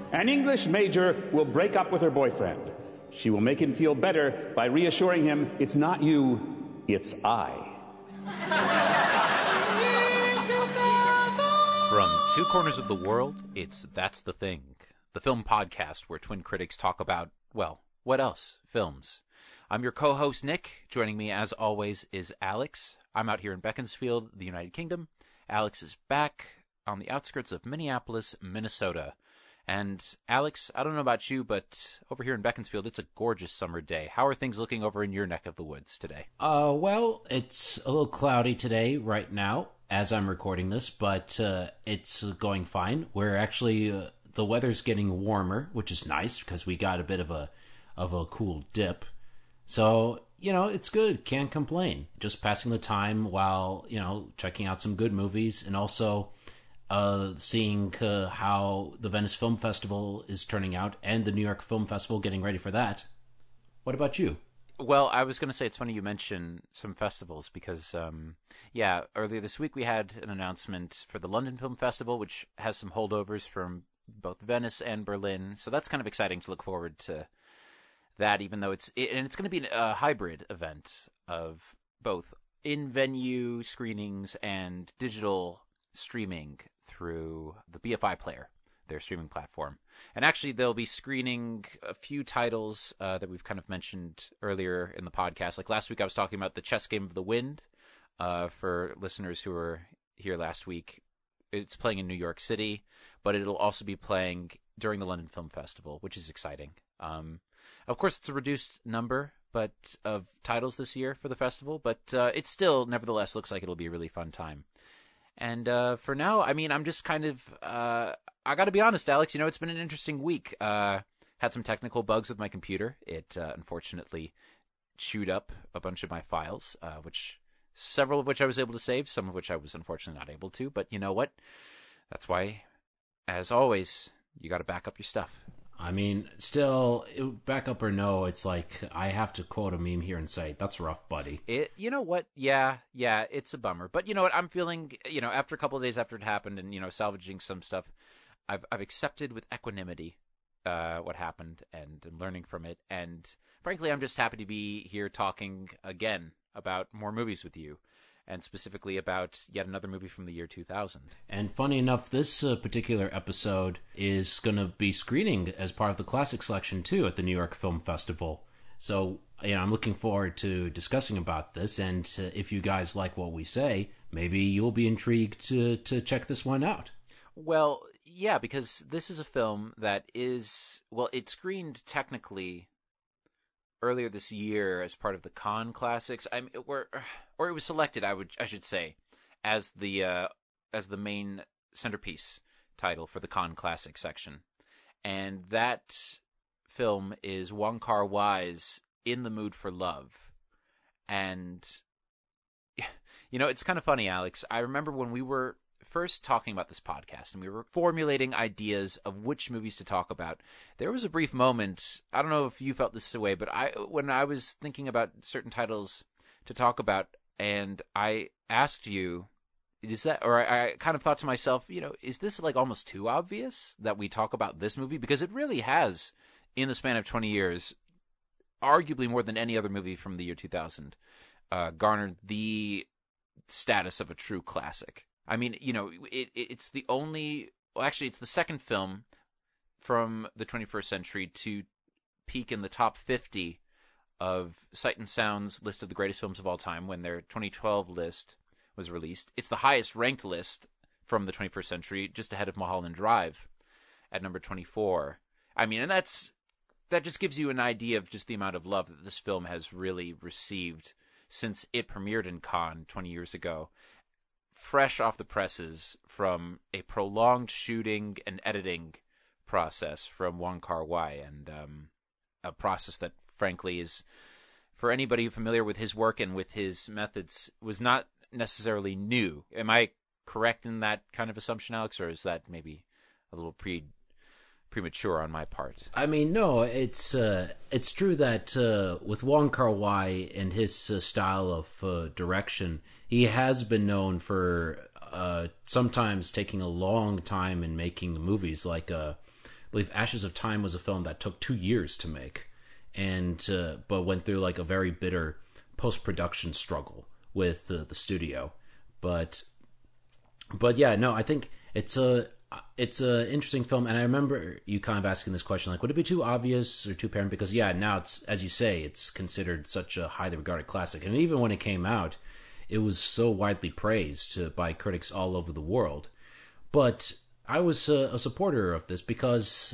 An English major will break up with her boyfriend. She will make him feel better by reassuring him, it's not you, it's I. From two corners of the world, it's That's the Thing, the film podcast where twin critics talk about, well, what else? Films. I'm your co-host, Nick. Joining me, as always, is Alex. I'm out here in Beaconsfield, the United Kingdom. Alex is back on the outskirts of Minneapolis, Minnesota. And Alex, I don't know about you, but over here in Beaconsfield, it's a gorgeous summer day. How are things looking over in your neck of the woods today? Well, it's a little cloudy today right now as I'm recording this, but it's going fine. We're actually, the weather's getting warmer, which is nice because we got a bit of a cool dip. So, it's good. Can't complain. Just passing the time while, checking out some good movies and also seeing how the Venice Film Festival is turning out and the New York Film Festival, getting ready for that. What about you? Well, I was going to say, it's funny you mention some festivals because, earlier this week we had an announcement for the London Film Festival, which has some holdovers from both Venice and Berlin. So that's kind of exciting to look forward to that, even though it's going to be a hybrid event of both in-venue screenings and digital streaming through the BFI player, their streaming platform. And actually, they'll be screening a few titles that we've kind of mentioned earlier in the podcast. Like last week, I was talking about the Chess Game of the Wind. For listeners who were here last week, it's playing in New York City, but it'll also be playing during the London Film Festival, which is exciting. Of course, it's a reduced number of titles this year for the festival, but it still, nevertheless, looks like it'll be a really fun time. And for now, I'm just kind of, I got to be honest, Alex, it's been an interesting week. Had some technical bugs with my computer. It unfortunately chewed up a bunch of my files, several of which I was able to save, some of which I was unfortunately not able to. But you know what? That's why, as always, you got to back up your stuff. Still, backup or no, it's like I have to quote a meme here and say, that's rough, buddy. You know what? Yeah, it's a bummer. But you know what? I'm feeling, after a couple of days after it happened and, salvaging some stuff, I've accepted with equanimity what happened and learning from it. And frankly, I'm just happy to be here talking again about more movies with you. And specifically about yet another movie from the year 2000. And funny enough, this particular episode is going to be screening as part of the Classic Selection, too, at the New York Film Festival. So, I'm looking forward to discussing about this, and if you guys like what we say, maybe you'll be intrigued to check this one out. Well, yeah, because this is a film that is, it screened technically earlier this year as part of the Cannes Classics, or it was selected, I should say, as the main centerpiece title for the Cannes Classics section, and that film is Wong Kar-wai's In the Mood for Love, and it's kind of funny, Alex. I remember when we were first talking about this podcast and we were formulating ideas of which movies to talk about, there was a brief moment, I don't know if you felt this way, but when I was thinking about certain titles to talk about and I asked you, I kind of thought to myself, is this like almost too obvious that we talk about this movie? Because it really has, in the span of 20 years, arguably more than any other movie from the year 2000, garnered the status of a true classic. It's the only... Well, actually, it's the second film from the 21st century to peak in the top 50 of Sight and Sound's list of the greatest films of all time when their 2012 list was released. It's the highest-ranked list from the 21st century, just ahead of Mulholland Drive at number 24. And that just gives you an idea of just the amount of love that this film has really received since it premiered in Cannes 20 years ago. Fresh off the presses from a prolonged shooting and editing process from Wong Kar-wai, and a process that, frankly, is, for anybody familiar with his work and with his methods, was not necessarily new. Am I correct in that kind of assumption, Alex, or is that maybe a little premature on my part? No, it's true that with Wong Kar-wai and his style of direction, he has been known for sometimes taking a long time in making movies, like believe Ashes of Time was a film that took 2 years to make, and but went through like a very bitter post-production struggle with the studio. But yeah, no, I think it's a interesting film, and I remember you kind of asking this question, like, would it be too obvious or too apparent? Because yeah, now it's, as you say, it's considered such a highly regarded classic, and even when it came out, it was so widely praised by critics all over the world. But I was a supporter of this because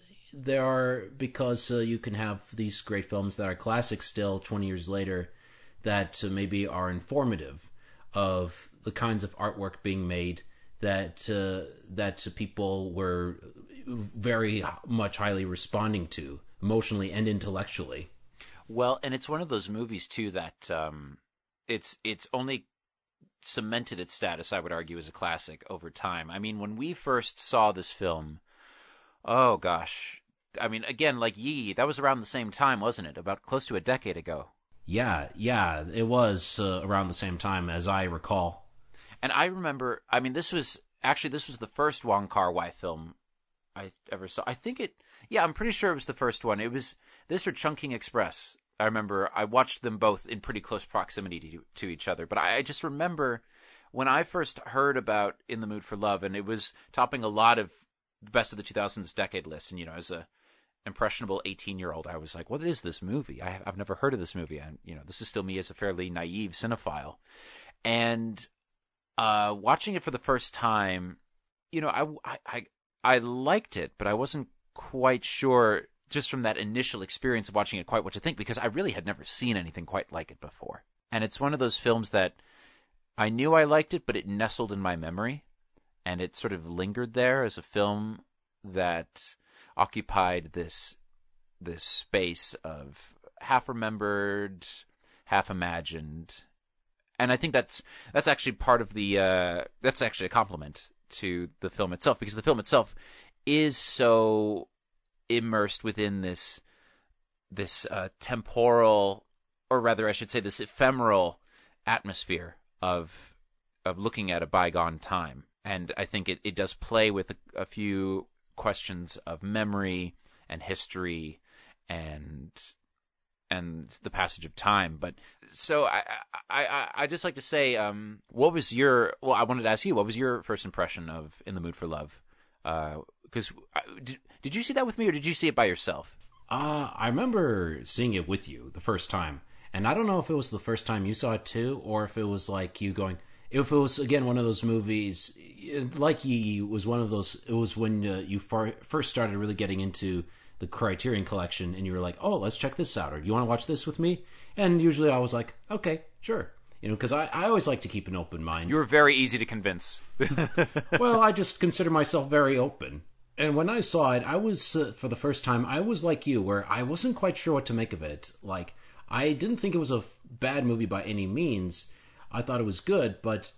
you can have these great films that are classics still 20 years later that maybe are informative of the kinds of artwork being made that people were very much highly responding to emotionally and intellectually. Well, and it's one of those movies too that it's only cemented its status, I would argue, as a classic over time. I mean, when we first saw this film, oh gosh, I mean, again, like Yi, that was around the same time, wasn't it? About close to a decade ago. Yeah, it was around the same time as I recall. And I remember, I mean, this was the first Wong Kar-wai film I ever saw. I think I'm pretty sure it was the first one. It was this or Chungking Express. I remember I watched them both in pretty close proximity to each other. But I just remember when I first heard about In the Mood for Love, and it was topping a lot of the best of the 2000s decade list. And, as a impressionable 18-year-old, I was like, what is this movie? I've never heard of this movie. And, this is still me as a fairly naive cinephile. And watching it for the first time, I liked it, but I wasn't quite sure, just from that initial experience of watching it, quite what to think, because I really had never seen anything quite like it before. And it's one of those films that I knew I liked it, but it nestled in my memory, and it sort of lingered there as a film that occupied this space of half-remembered, half-imagined. And I think that's actually part of that's actually a compliment to the film itself, because the film itself is so immersed within this temporal, or rather I should say this ephemeral atmosphere of looking at a bygone time. And I think it does play with a few questions of memory and history and the passage of time. But so I just like to say, I wanted to ask you, what was your first impression of In the Mood for Love? Because did you see that with me, or did you see it by yourself? I remember seeing it with you the first time, and I don't know if it was the first time you saw it too, or if it was like you going. If it was, again, one of those movies, like Yi was one of those. It was when you first started really getting into the Criterion Collection, and you were like, "Oh, let's check this out," or "Do you want to watch this with me?" And usually I was like, "Okay, sure." Because I always like to keep an open mind. You were very easy to convince. Well, I just consider myself very open. And when I saw it, I was, for the first time, I was like you, where I wasn't quite sure what to make of it. Like, I didn't think it was a bad movie by any means. I thought it was good, but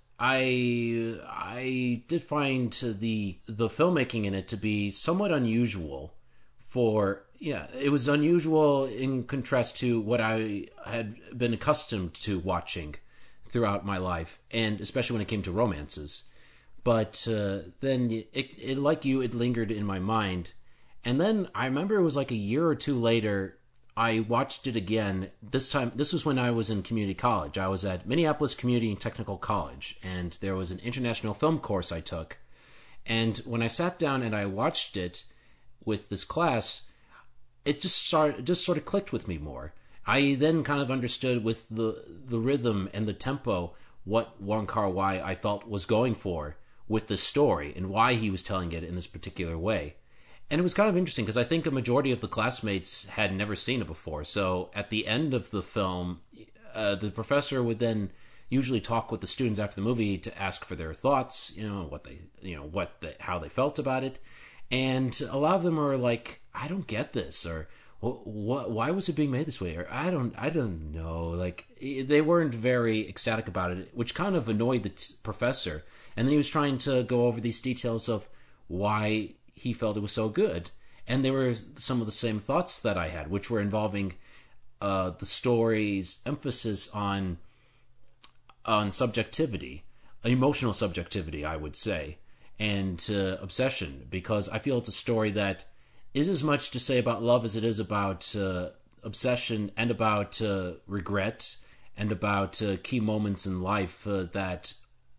I did find the filmmaking in it to be somewhat unusual. It was unusual in contrast to what I had been accustomed to watching throughout my life, and especially when it came to romances. But then it like you, it lingered in my mind. And then I remember it was like a year or two later, I watched it again. This time, this was when I was in community college. I was at Minneapolis Community and Technical College, and there was an international film course I took. And when I sat down and I watched it with this class, it just sort of clicked with me more. I then kind of understood with the rhythm and the tempo what Wong Kar-wai I felt was going for with the story and why he was telling it in this particular way. And it was kind of interesting because I think a majority of the classmates had never seen it before. So at the end of the film, the professor would then usually talk with the students after the movie to ask for their thoughts, how they felt about it. And a lot of them are like, I don't get this, or why was it being made this way, or I don't know. Like, they weren't very ecstatic about it, which kind of annoyed the professor. And then he was trying to go over these details of why he felt it was so good. And they were some of the same thoughts that I had, which were involving the story's emphasis on subjectivity, emotional subjectivity, I would say, and obsession, because I feel it's a story that is as much to say about love as it is about obsession and about regret and about key moments in life that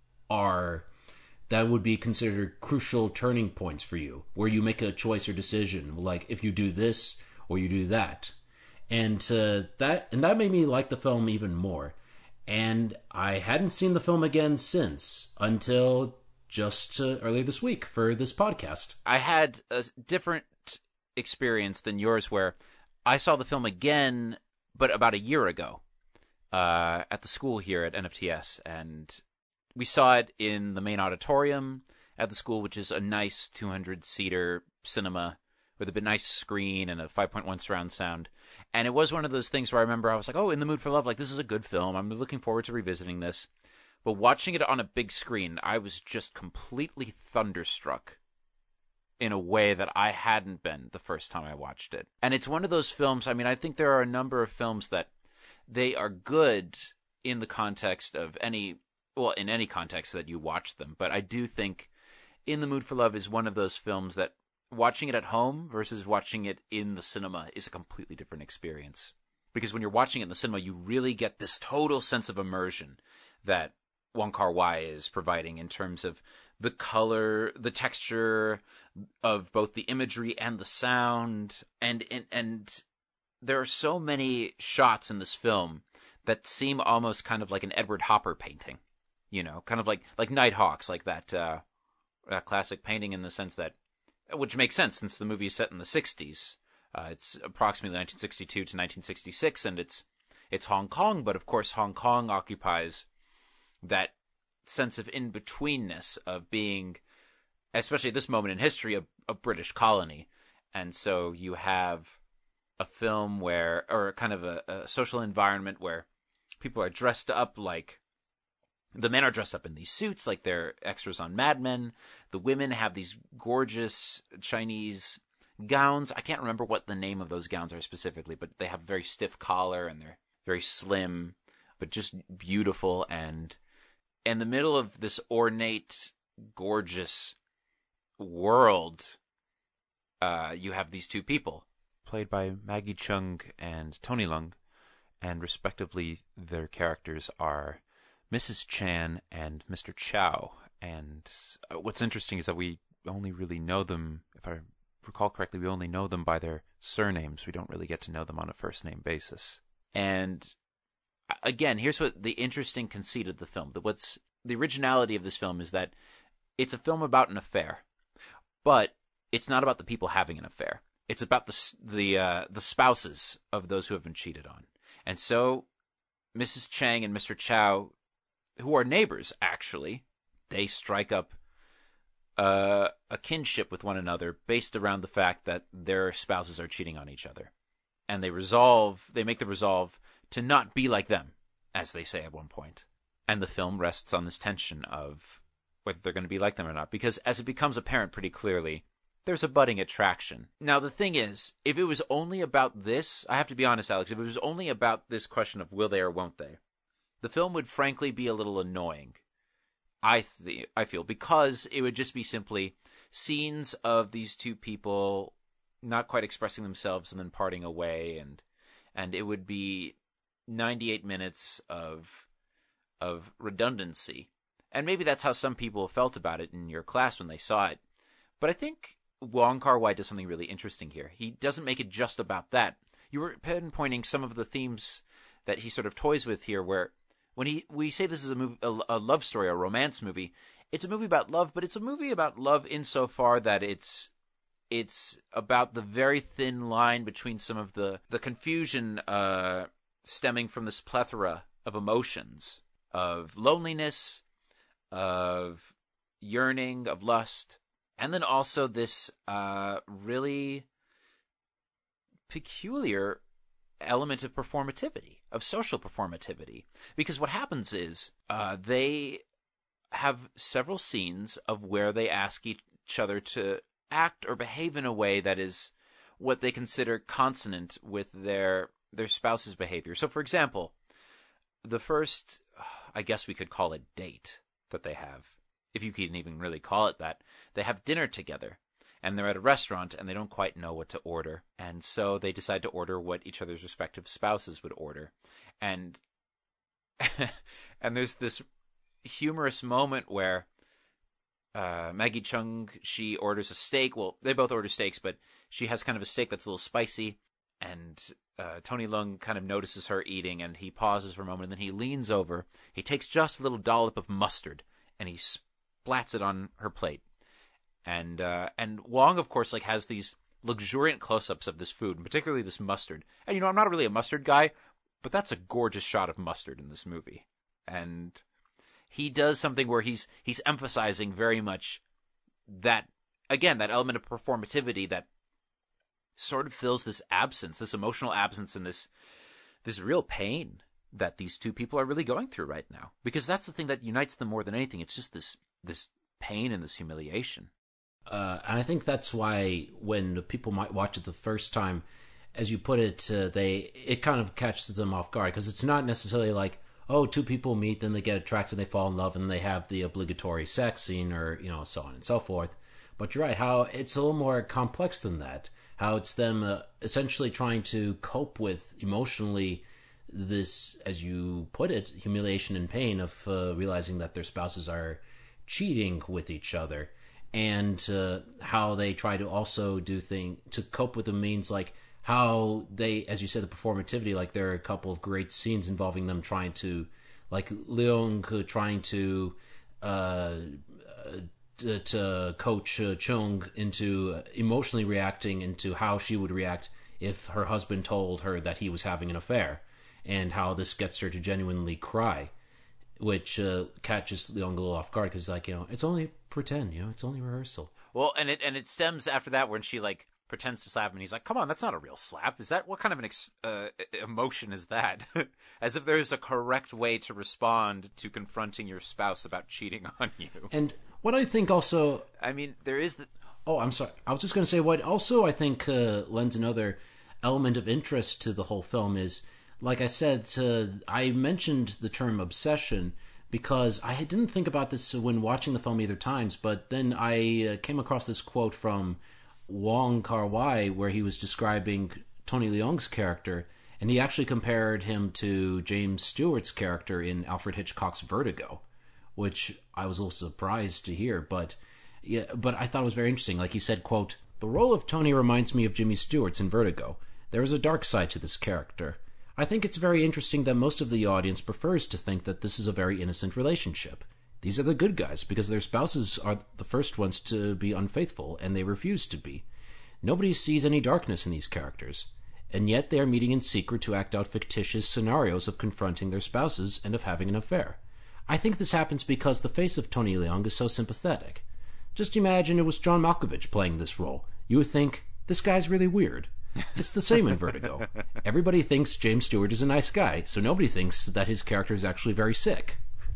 would be considered crucial turning points for you, where you make a choice or decision, like if you do this or you do that. And that made me like the film even more. And I hadn't seen the film again since, until just earlier this week for this podcast. I had a different experience than yours, where I saw the film again, but about a year ago, at the school here at NFTS, and we saw it in the main auditorium at the school, which is a nice 200-seater cinema with a nice screen and a 5.1 surround sound. And it was one of those things where I remember I was like, oh, In the Mood for Love, like, this is a good film. I'm looking forward to revisiting this. But watching it on a big screen, I was just completely thunderstruck in a way that I hadn't been the first time I watched it. And it's one of those films, I mean, I think there are a number of films that they are good in the context of in any context that you watch them. But I do think In the Mood for Love is one of those films that watching it at home versus watching it in the cinema is a completely different experience. Because when you're watching it in the cinema, you really get this total sense of immersion that Wong Kar-wai is providing in terms of the color, the texture of both the imagery and the sound. And there are so many shots in this film that seem almost kind of like an Edward Hopper painting. You know, kind of like Nighthawks, like that classic painting, in the sense that, which makes sense since the movie is set in the 60s. It's approximately 1962 to 1966, and it's Hong Kong, but of course Hong Kong occupies that sense of in-betweenness of being, especially at this moment in history, a British colony. And so you have a film or kind of a social environment where people are dressed up like, the men are dressed up in these suits like they're extras on Mad Men. The women have these gorgeous Chinese gowns. I can't remember what the name of those gowns are specifically, but they have very stiff collar and they're very slim, but just beautiful. And in the middle of this ornate, gorgeous world, you have these two people, played by Maggie Cheung and Tony Leung, and respectively their characters are Mrs. Chan and Mr. Chow. And what's interesting is that we only really know them, if I recall correctly, we only know them by their surnames. We don't really get to know them on a first-name basis. And again, here's what the interesting conceit of the film. What's the originality of this film is that it's a film about an affair, but it's not about the people having an affair. It's about the spouses of those who have been cheated on. And so Mrs. Chang and Mr. Chow, who are neighbors, actually, they strike up a kinship with one another based around the fact that their spouses are cheating on each other. And they make the resolve to not be like them, as they say at one point. And the film rests on this tension of whether they're going to be like them or not, because as it becomes apparent pretty clearly, there's a budding attraction. Now, the thing is, if it was only about this, I have to be honest, Alex, if it was only about this question of will they or won't they, the film would frankly be a little annoying, I feel, because it would just be simply scenes of these two people not quite expressing themselves and then parting away, and it would be 98 minutes of redundancy. And maybe that's how some people felt about it in your class when they saw it. But I think Wong Kar-wai does something really interesting here. He doesn't make it just about that. You were pinpointing some of the themes that he sort of toys with here, where when we say this is a love story, a romance movie, it's a movie about love, but it's a movie about love insofar that it's about the very thin line between some of the confusion stemming from this plethora of emotions, of loneliness, of yearning, of lust, and then also this really peculiar element of performativity, of social performativity. Because what happens is they have several scenes of where they ask each other to act or behave in a way that is what they consider consonant with their spouse's behavior. So, for example, the first, I guess we could call it date that they have, if you can even really call it that, they have dinner together. and they're at a restaurant and they don't quite know what to order. And so they decide to order what each other's respective spouses would order. And and there's this humorous moment where Maggie Cheung, she orders a steak. Well, they both order steaks, but she has kind of a steak that's a little spicy. And Tony Leung kind of notices her eating, and he pauses for a moment, and then he leans over. He takes just a little dollop of mustard, and he splats it on her plate. And Wong, of course, like has these luxuriant close-ups of this food, and particularly this mustard. And, you know, I'm not really a mustard guy, but that's a gorgeous shot of mustard in this movie. And he does something where he's emphasizing very much that, again, that element of performativity that sort of fills this absence, this emotional absence, and this real pain that these two people are really going through right now. Because that's the thing that unites them more than anything. It's just this pain and this humiliation. And I think that's why when people might watch it the first time, as you put it, it kind of catches them off guard, because it's not necessarily like, oh, two people meet, then they get attracted, they fall in love, and they have the obligatory sex scene, or, you know, so on and so forth. But you're right, how it's a little more complex than that. How it's them essentially trying to cope with emotionally this, as you put it, humiliation and pain of realizing that their spouses are cheating with each other. And how they try to also do things to cope with the means, like how they, as you said, the performativity, like there are a couple of great scenes involving them trying to, like Leung trying to coach Chung into emotionally reacting into how she would react if her husband told her that he was having an affair, and how this gets her to genuinely cry, which catches Leung a little off guard, because, like, you know, it's only pretend, you know, it's only rehearsal. Well, and it stems after that when she, like, pretends to slap him, and he's like, come on, that's not a real slap. Is that, what kind of an emotion is that? As if there's a correct way to respond to confronting your spouse about cheating on you. And what I think also... I mean, there is the... Oh, I'm sorry. I was just going to say, what also I think lends another element of interest to the whole film is, like I said, I mentioned the term obsession because I didn't think about this when watching the film either times, but then I came across this quote from Wong Kar-wai where he was describing Tony Leung's character, and he actually compared him to James Stewart's character in Alfred Hitchcock's Vertigo, which I was a little surprised to hear, but I thought it was very interesting. Like he said, quote, "The role of Tony reminds me of Jimmy Stewart's in Vertigo. There is a dark side to this character. I think it's very interesting that most of the audience prefers to think that this is a very innocent relationship. These are the good guys because their spouses are the first ones to be unfaithful, and they refuse to be. Nobody sees any darkness in these characters, and yet they are meeting in secret to act out fictitious scenarios of confronting their spouses and of having an affair. I think this happens because the face of Tony Leung is so sympathetic. Just imagine it was John Malkovich playing this role. You would think, this guy's really weird. It's the same in Vertigo. Everybody thinks James Stewart is a nice guy, so nobody thinks that his character is actually very sick."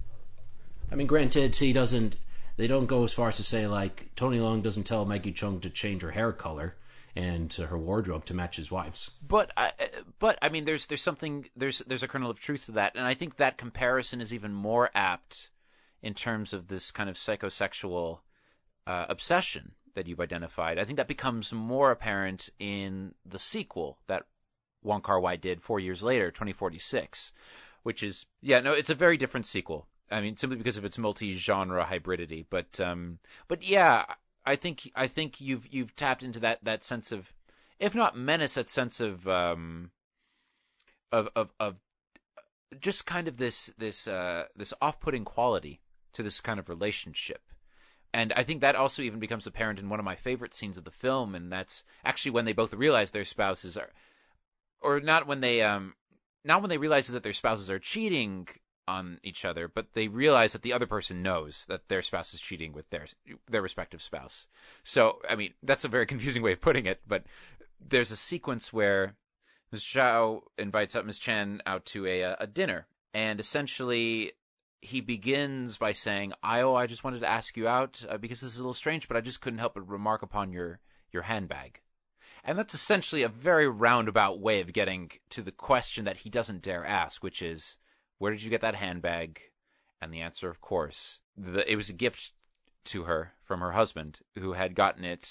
I mean, granted, they don't go as far as to say, like, Tony Leung doesn't tell Maggie Cheung to change her hair color and her wardrobe to match his wife's. But I mean, there's a kernel of truth to that, and I think that comparison is even more apt in terms of this kind of psychosexual obsession that you've identified. I think that becomes more apparent in the sequel that Wong Kar-wai did 4 years later, 2046, which is, it's a very different sequel. I mean, simply because of its multi-genre hybridity. But yeah, I think you've tapped into that sense of, if not menace, that sense of just kind of this off-putting quality to this kind of relationship. And I think that also even becomes apparent in one of my favorite scenes of the film, and that's actually when they both realize their spouses are, or not when they realize that their spouses are cheating on each other, but they realize that the other person knows that their spouse is cheating with their respective spouse. So, I mean, that's a very confusing way of putting it, but there's a sequence where Ms. Chow invites Ms. Chan out to a dinner, and essentially he begins by saying, I just wanted to ask you out because this is a little strange, but I just couldn't help but remark upon your handbag. And that's essentially a very roundabout way of getting to the question that he doesn't dare ask, which is, where did you get that handbag? And the answer, of course, it was a gift to her from her husband, who had gotten it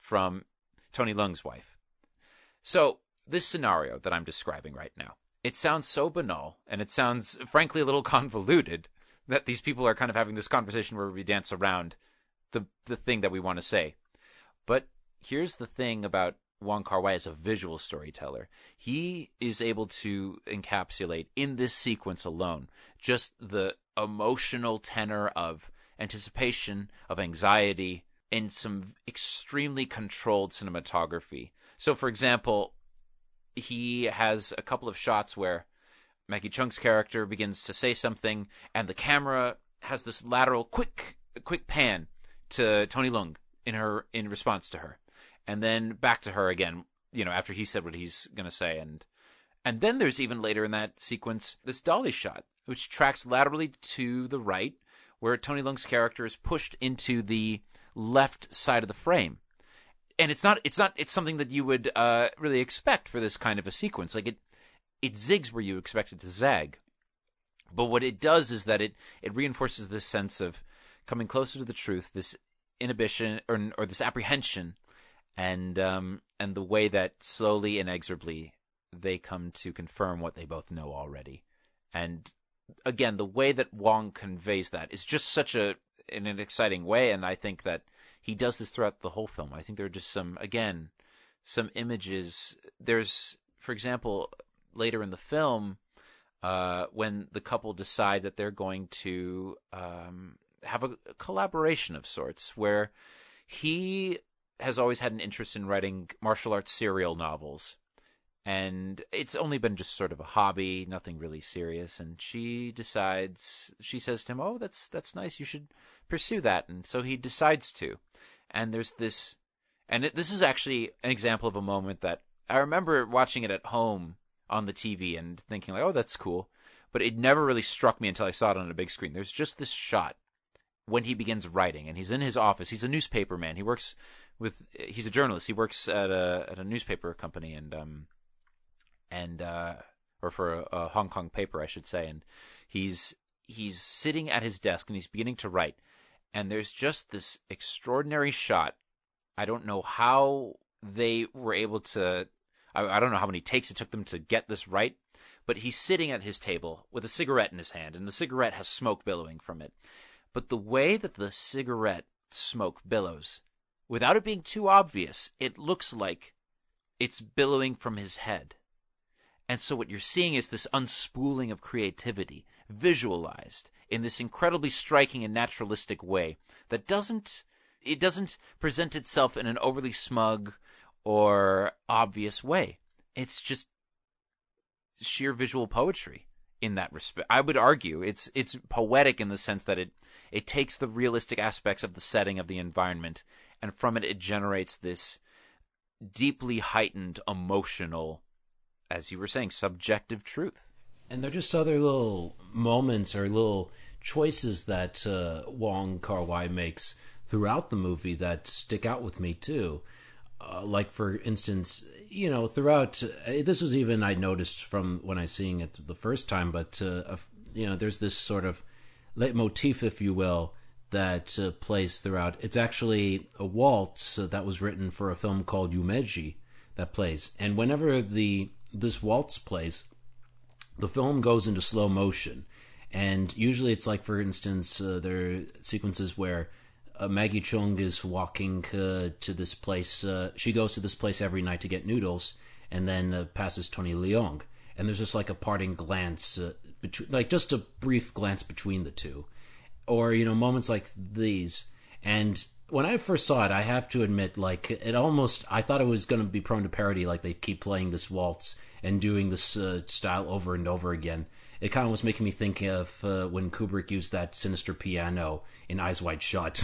from Tony Leung's wife. So this scenario that I'm describing right now, it sounds so banal, and it sounds, frankly, a little convoluted, that these people are kind of having this conversation where we dance around the thing that we want to say. But here's the thing about Wong Kar-wai as a visual storyteller. He is able to encapsulate in this sequence alone just the emotional tenor of anticipation, of anxiety, in some extremely controlled cinematography. So, for example, he has a couple of shots where Maggie Cheung's character begins to say something, and the camera has this lateral quick pan to Tony Leung in response to her, and then back to her again, after he said what he's going to say. And then there's even later in that sequence this dolly shot, which tracks laterally to the right, where Tony Leung's character is pushed into the left side of the frame. And it's something that you would really expect for this kind of a sequence. Like it zigs where you expect it to zag. But what it does is that it reinforces this sense of coming closer to the truth, this inhibition or this apprehension, and the way that slowly, inexorably, they come to confirm what they both know already. And again, the way that Wong conveys that is just in an exciting way, and I think that he does this throughout the whole film. I think there are just some images. There's, for example, later in the film, when the couple decide that they're going to have a collaboration of sorts, where he has always had an interest in writing martial arts serial novels, and it's only been just sort of a hobby, nothing really serious. And she says to him, "Oh, that's nice. You should pursue that." And so he decides to. And there's this, this is actually an example of a moment that I remember watching it at home on the TV and thinking like, "Oh, that's cool," but it never really struck me until I saw it on a big screen. There's just this shot when he begins writing, and he's in his office. He's a newspaper man. He's a journalist. He works at a newspaper company, or for a Hong Kong paper, I should say. And he's sitting at his desk, and he's beginning to write. And there's just this extraordinary shot. I don't know how they were able to, I don't know how many takes it took them to get this right, but he's sitting at his table with a cigarette in his hand, and the cigarette has smoke billowing from it. But the way that the cigarette smoke billows, without it being too obvious, it looks like it's billowing from his head. And so what you're seeing is this unspooling of creativity, visualized in this incredibly striking and naturalistic way that doesn't present itself in an overly smug or obvious way. It's just sheer visual poetry in that respect. I would argue it's poetic in the sense that it takes the realistic aspects of the setting of the environment, and from it generates this deeply heightened emotional, as you were saying, subjective truth. And they're just other little moments or little choices that Wong Kar-wai makes throughout the movie that stick out with me too. Like, for instance, throughout, this was even I noticed from when I seeing it the first time, but, there's this sort of leitmotif, if you will, that plays throughout. It's actually a waltz that was written for a film called Yumeji that plays. And whenever this waltz plays, the film goes into slow motion. And usually it's like, for instance, there are sequences where Maggie Cheung is walking to this place. She goes to this place every night to get noodles, and then passes Tony Leung. And there's just like a parting glance, just a brief glance between the two. Or, moments like these. And when I first saw it, I have to admit, I thought it was going to be prone to parody, like they keep playing this waltz and doing this style over and over again. It kind of was making me think of when Kubrick used that sinister piano in Eyes Wide Shut.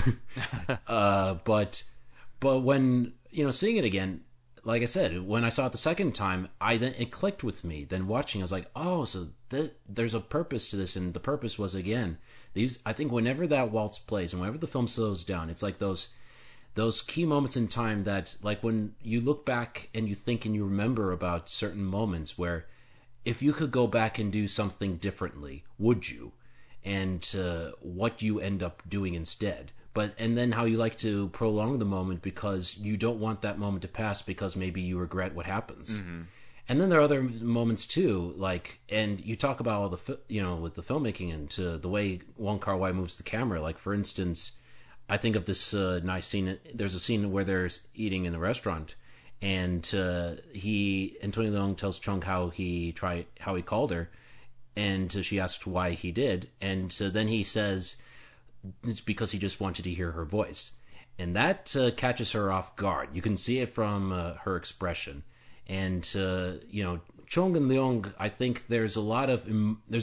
But when, seeing it again, like I said, when I saw it the second time, it clicked with me. Then watching, I was like, oh, so there's a purpose to this, and the purpose was, again, I think whenever that waltz plays and whenever the film slows down, it's like those key moments in time that, like, when you look back and you think and you remember about certain moments where if you could go back and do something differently, would you? And what you end up doing instead. and then how you like to prolong the moment because you don't want that moment to pass because maybe you regret what happens. Mm-hmm. And then there are other moments too, and you talk about all with the filmmaking and the way Wong Kar-wai moves the camera. Like, for instance, I think of this nice scene. There's a scene where they're eating in a restaurant, and Tony Leung tells Chung how he called her, and she asks why he did, and then he says it's because he just wanted to hear her voice, and that catches her off guard. You can see it from her expression. And Chung and Leung, I think there's a lot of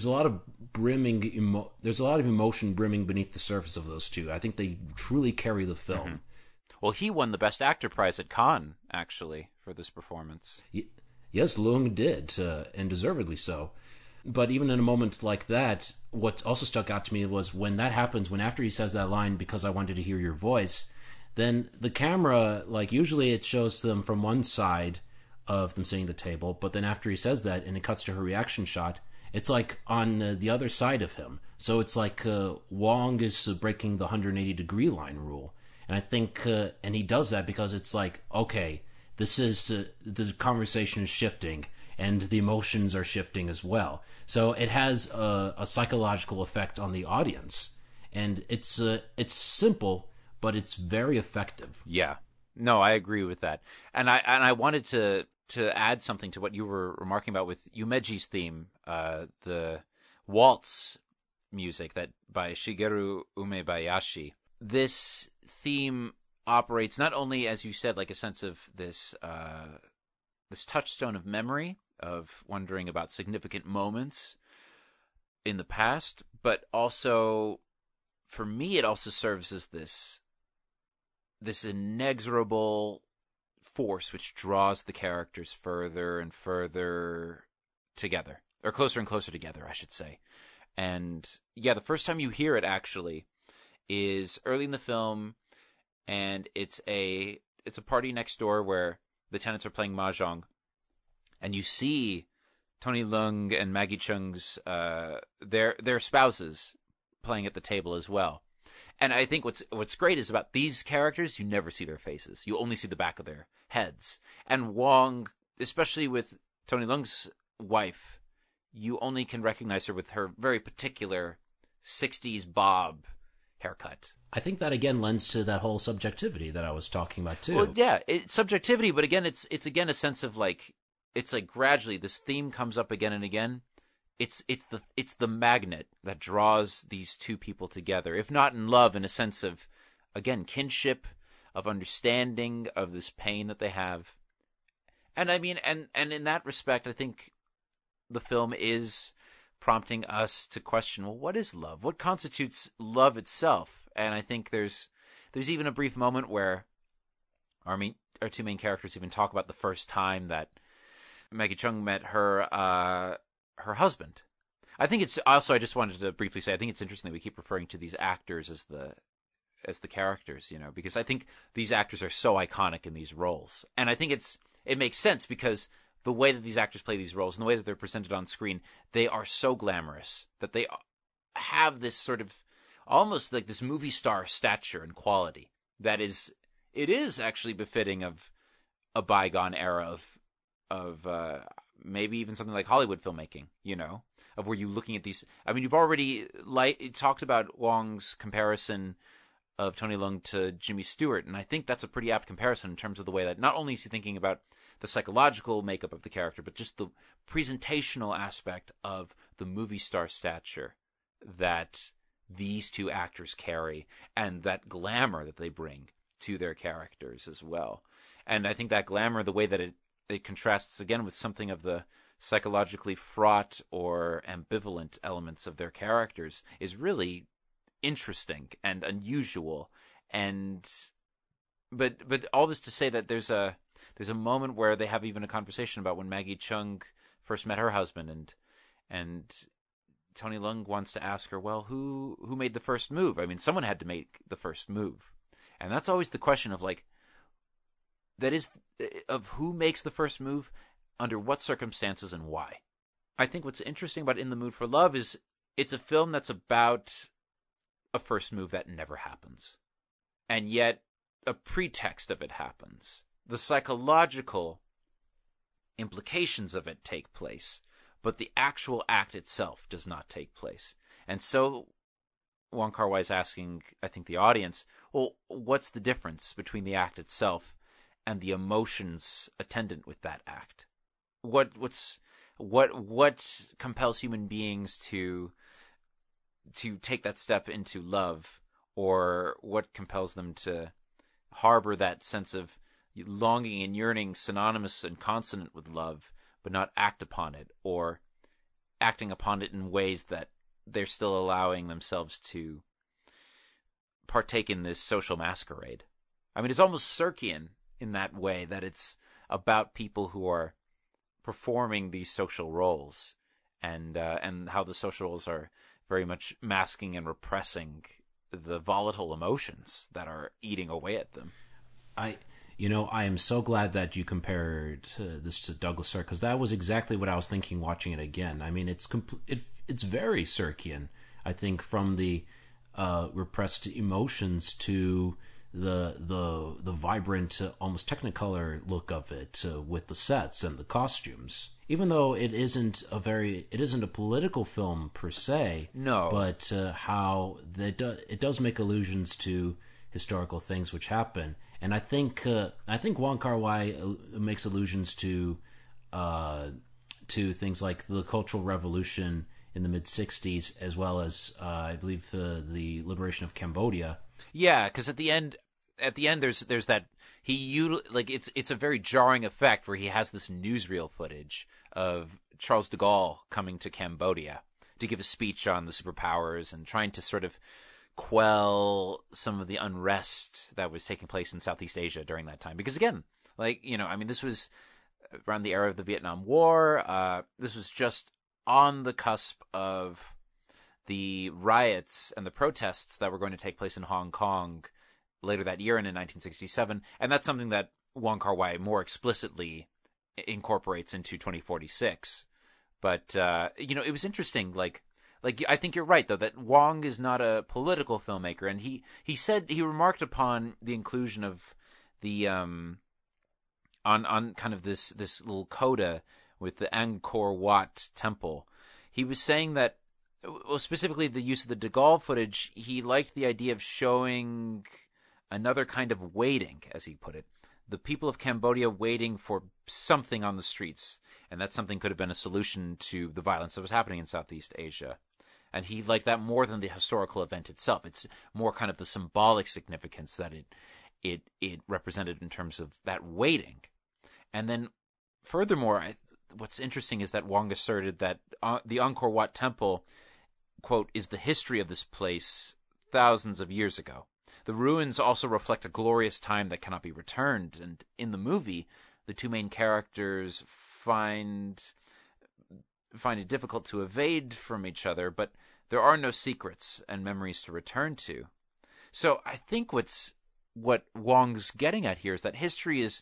emotion brimming beneath the surface of those two. I think they truly carry the film. Mm-hmm. Well, he won the Best Actor prize at Cannes, actually, for this performance. Yes, Leung did, and deservedly so. But even in a moment like that, what also stuck out to me was when that happens, when after he says that line, because I wanted to hear your voice, then the camera, usually it shows them from one side of them sitting at the table, but then after he says that and it cuts to her reaction shot, it's on the other side of him. So it's Wong is breaking the 180-degree line rule. And I think, and he does that because it's okay, this is, the conversation is shifting and the emotions are shifting as well. So it has a psychological effect on the audience. And it's simple, but it's very effective. Yeah. No, I agree with that. And I wanted to add something to what you were remarking about with Yumeji's theme, the waltz music that by Shigeru Umebayashi. This theme operates not only, as you said, like a sense of this touchstone of memory, of wondering about significant moments in the past, but also, for me, it also serves as this inexorable force which draws the characters further and further together, or closer and closer together, I should say. And yeah, the first time you hear it actually is early in the film, and it's a party next door where the tenants are playing mahjong, and you see Tony Leung and Maggie Cheung's their spouses playing at the table as well. And I think what's great is about these characters, you never see their faces. You only see the back of their heads. And Wong, especially with Tony Leung's wife, you only can recognize her with her very particular 60s bob haircut. I think that again lends to that whole subjectivity that I was talking about too. Well, yeah, it's subjectivity, but again, it's again a sense of it's gradually this theme comes up again and again. It's the magnet that draws these two people together, if not in love, in a sense of, again, kinship, of understanding of this pain that they have. And I mean, and in that respect, I think the film is prompting us to question, well, what is love? What constitutes love itself? And I think there's even a brief moment where our two main characters even talk about the first time that Maggie Cheung met her husband. I think it's also, I just wanted to briefly say, I think it's interesting that we keep referring to these actors as the characters, because I think these actors are so iconic in these roles. And I think it makes sense because the way that these actors play these roles and the way that they're presented on screen, they are so glamorous that they have this sort of almost like this movie star stature and quality that is actually befitting of a bygone era of maybe even something like Hollywood filmmaking, of where you're looking at these. I mean, you've already talked about Wong's comparison of Tony Leung to Jimmy Stewart, and I think that's a pretty apt comparison in terms of the way that not only is he thinking about the psychological makeup of the character, but just the presentational aspect of the movie star stature that these two actors carry and that glamour that they bring to their characters as well. And I think that glamour, the way that it contrasts again with something of the psychologically fraught or ambivalent elements of their characters, is really interesting and unusual. But all this to say that there's a moment where they have even a conversation about when Maggie Cheung first met her husband, and Tony Leung wants to ask her, well, who made the first move? I mean, someone had to make the first move, and that's always the question of that is of who makes the first move, under what circumstances, and why. I think what's interesting about In the Mood for Love is it's a film that's about a first move that never happens. and yet a pretext of it happens. The psychological implications of it take place, but the actual act itself does not take place. And so Wong Kar-wai is asking, I think, the audience, well, what's the difference between the act itself and the emotions attendant with that act? What compels human beings to take that step into love, or what compels them to harbor that sense of longing and yearning synonymous and consonant with love, but not act upon it, or acting upon it in ways that they're still allowing themselves to partake in this social masquerade. I mean, it's almost Circean in that way, that it's about people who are performing these social roles, and how the social roles are very much masking and repressing the volatile emotions that are eating away at them. I am so glad that you compared this to Douglas Sirk, because that was exactly what I was thinking watching it again. I mean, it's very Sirkian, I think, from the repressed emotions to the vibrant, almost Technicolor look of it, with the sets and the costumes. Even though it isn't a political film per se, no, but how it does make allusions to historical things which happen. And I think Wong Kar-wai makes allusions to things like the Cultural Revolution in the mid-'60s, as well as I believe the liberation of Cambodia. Yeah, because at the end there's that it's a very jarring effect where he has this newsreel footage of Charles de Gaulle coming to Cambodia to give a speech on the superpowers and trying to sort of quell some of the unrest that was taking place in Southeast Asia during that time. Because again, this was around the era of the Vietnam War. This was just on the cusp of the riots and the protests that were going to take place in Hong Kong later that year and in 1967. And that's something that Wong Kar-wai more explicitly incorporates into 2046. But, it was interesting, I think you're right, though, that Wong is not a political filmmaker, and he remarked upon the inclusion of the on kind of this little coda with the Angkor Wat temple. He was saying that, well, specifically the use of the de Gaulle footage, he liked the idea of showing another kind of waiting, as he put it, the people of Cambodia waiting for something on the streets, and that something could have been a solution to the violence that was happening in Southeast Asia. And he liked that more than the historical event itself. It's more kind of the symbolic significance that it represented in terms of that waiting. And then, furthermore, what's interesting is that Wong asserted that the Angkor Wat Temple, quote, is the history of this place thousands of years ago. The ruins also reflect a glorious time that cannot be returned. And in the movie, the two main characters find it difficult to evade from each other, but there are no secrets and memories to return to. So I think what Wong's getting at here is that history is,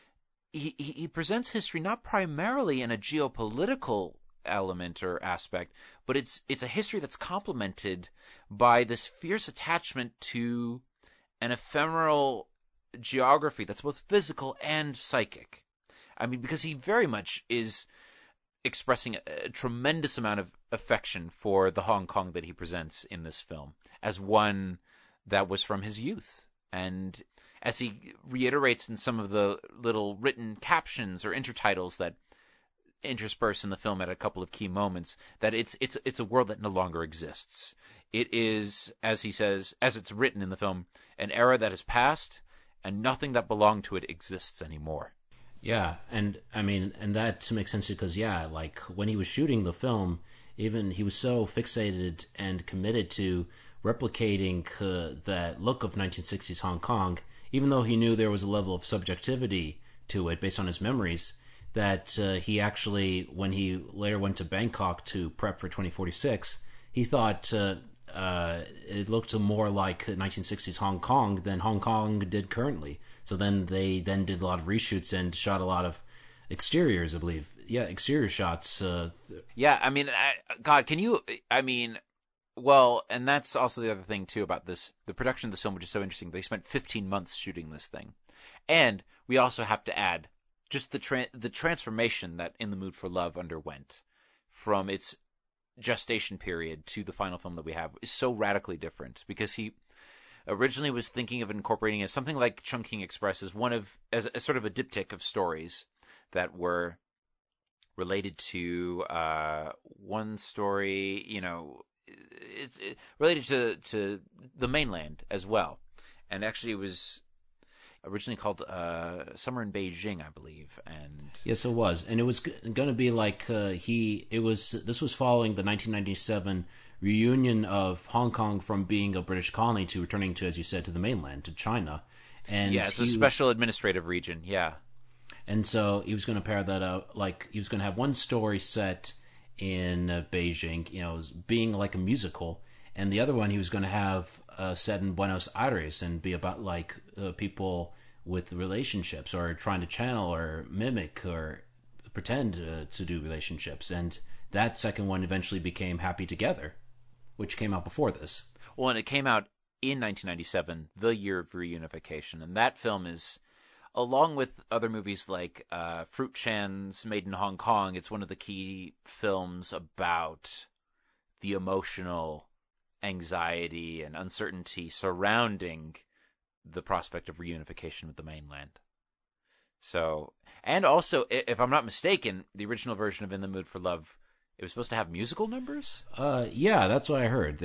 he presents history not primarily in a geopolitical element or aspect, but it's a history that's complemented by this fierce attachment to an ephemeral geography that's both physical and psychic. I mean, because he very much is expressing a tremendous amount of affection for the Hong Kong that he presents in this film as one that was from his youth. And as he reiterates in some of the little written captions or intertitles that intersperse in the film at a couple of key moments, that it's a world that no longer exists. It is, as he says, as it's written in the film, an era that has passed, and nothing that belonged to it exists anymore. Yeah, and I mean, and that makes sense because, yeah, like when he was shooting the film, even he was so fixated and committed to replicating that look of 1960s Hong Kong, even though he knew there was a level of subjectivity to it based on his memories, that he actually, when he later went to Bangkok to prep for 2046, he thought it looked more like 1960s Hong Kong than Hong Kong did currently. So then they did a lot of reshoots and shot a lot of exteriors, I believe. Yeah, exterior shots. Yeah, I mean, God, can you, I mean, Well, and that's also the other thing, too, about this. The production of this film, which is so interesting. They spent 15 months shooting this thing. And we also have to add just the transformation that In the Mood for Love underwent from its gestation period to the final film that we have is so radically different, because he originally was thinking of incorporating it something like Chungking Express as as sort of a diptych of stories that were related to one story, it's related to the mainland as well. And actually it was originally called Summer in Beijing, I believe. And yes, it was. And it was going to be like this was following the 1997 reunion of Hong Kong from being a British colony to returning to, as you said, to the mainland, to China. And yeah, it's a special administrative region, yeah. And so he was going to pair that up, like he was going to have one story set in Beijing, being like a musical, and the other one he was going to have set in Buenos Aires and be about like people with relationships or trying to channel or mimic or pretend to do relationships. And that second one eventually became Happy Together, which came out before this. Well, and it came out in 1997, the year of reunification, and that film is, along with other movies like Fruit Chan's Made in Hong Kong, it's one of the key films about the emotional anxiety and uncertainty surrounding the prospect of reunification with the mainland. So, and also, if I'm not mistaken, the original version of In the Mood for Love, it was supposed to have musical numbers? Yeah, that's what I heard.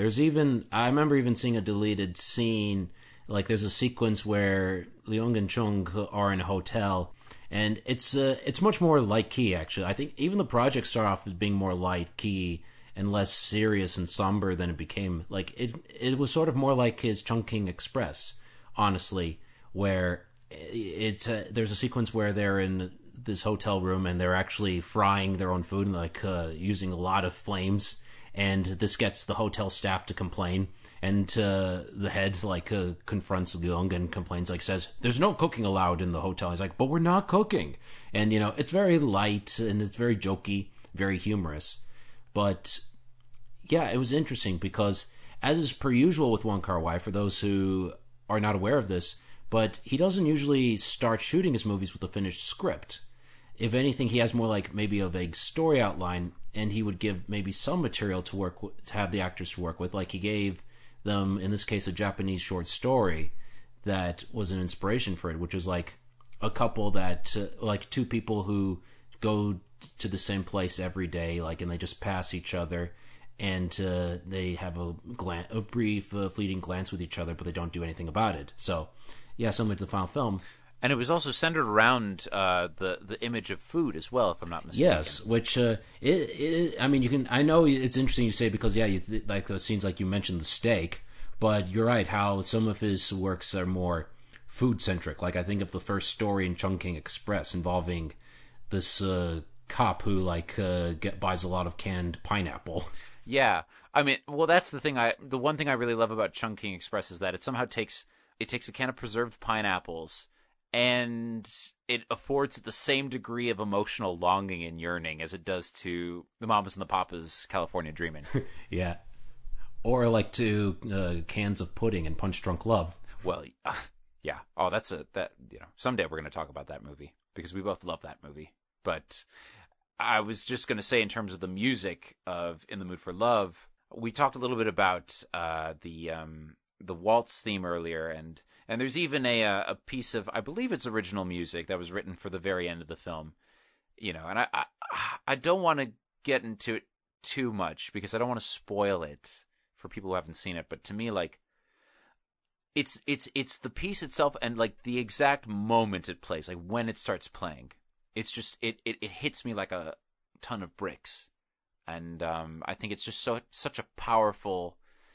I remember even seeing a deleted scene. Like, there's a sequence where Leung and Chung are in a hotel, and it's much more light key, actually. I think even the project started off as being more light key and less serious and somber than it became. Like, it was sort of more like his Chungking Express, honestly, where there's a sequence where they're in this hotel room and they're actually frying their own food and like using a lot of flames, and this gets the hotel staff to complain. And the head confronts Leung and complains, says, "There's no cooking allowed in the hotel." He's like, "But we're not cooking." And, it's very light and it's very jokey, very humorous. But, yeah, it was interesting because, as is per usual with Wong Kar-wai, for those who are not aware of this, but he doesn't usually start shooting his movies with a finished script. If anything, he has more like maybe a vague story outline, and he would give maybe some material to have the actors to work with. Like he gave them, in this case, a Japanese short story that was an inspiration for it, which was like a couple that, like two people who go to the same place every day, and they just pass each other, and they have a brief, fleeting glance with each other, but they don't do anything about it. So, yeah, similar to the final film. And it was also centered around the image of food as well, if I'm not mistaken. Yes, which I mean, you can. I know it's interesting you say because like the scenes like you mentioned the steak, but you're right how some of his works are more food centric. Like I think of the first story in Chungking Express involving this cop who buys a lot of canned pineapple. Yeah, I mean, well, that's the thing. The one thing I really love about Chungking Express is that it somehow takes a can of preserved pineapples, and it affords the same degree of emotional longing and yearning as it does to the Mamas and the Papas' California Dreamin'. Yeah. Or to cans of pudding and Punch Drunk Love. Well, yeah. Oh, someday we're going to talk about that movie because we both love that movie. But I was just going to say, in terms of the music of In the Mood for Love, we talked a little bit about the waltz theme earlier, and there's even a piece of, I believe it's original music that was written for the very end of the film, and I don't want to get into it too much because I don't want to spoil it for people who haven't seen it, but to me, it's the piece itself and the exact moment it plays, when it starts playing, it's just it hits me like a ton of bricks, and I think it's just such a powerful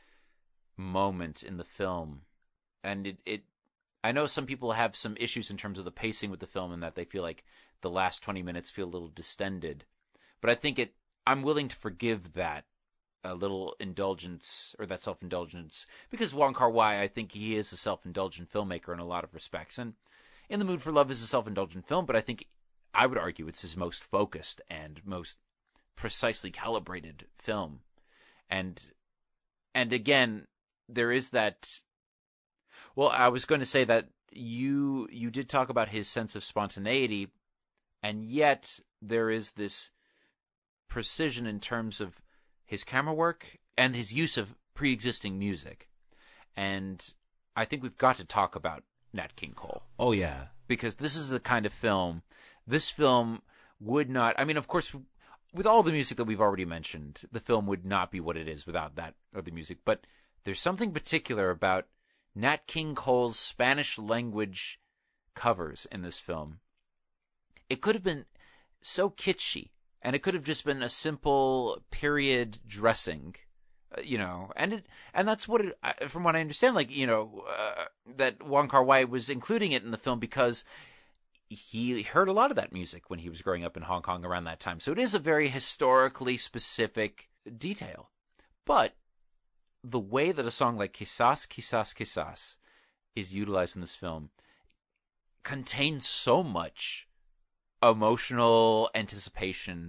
moment in the film. And I know some people have some issues in terms of the pacing with the film, and that they feel like the last 20 minutes feel a little distended. But I think I'm willing to forgive that a little indulgence, or that self-indulgence, because Wong Kar-wai, I think he is a self-indulgent filmmaker in a lot of respects. And In the Mood for Love is a self-indulgent film, but I would argue it's his most focused and most precisely calibrated film. And And again, there is that. Well, I was going to say that you did talk about his sense of spontaneity, and yet there is this precision in terms of his camera work and his use of pre-existing music. And I think we've got to talk about Nat King Cole. Oh, yeah. Because this is the kind of film, this film would not, I mean, of course, with all the music that we've already mentioned, the film would not be what it is without that other music. But there's something particular about Nat King Cole's Spanish language covers in this film. It could have been so kitschy, and it could have just been a simple period dressing, and that's what it, from what I understand, that Wong Kar-wai was including it in the film because he heard a lot of that music when he was growing up in Hong Kong around that time. So it is a very historically specific detail. But the way that a song like Quizás, Quizás, Quizás is utilized in this film contains so much emotional anticipation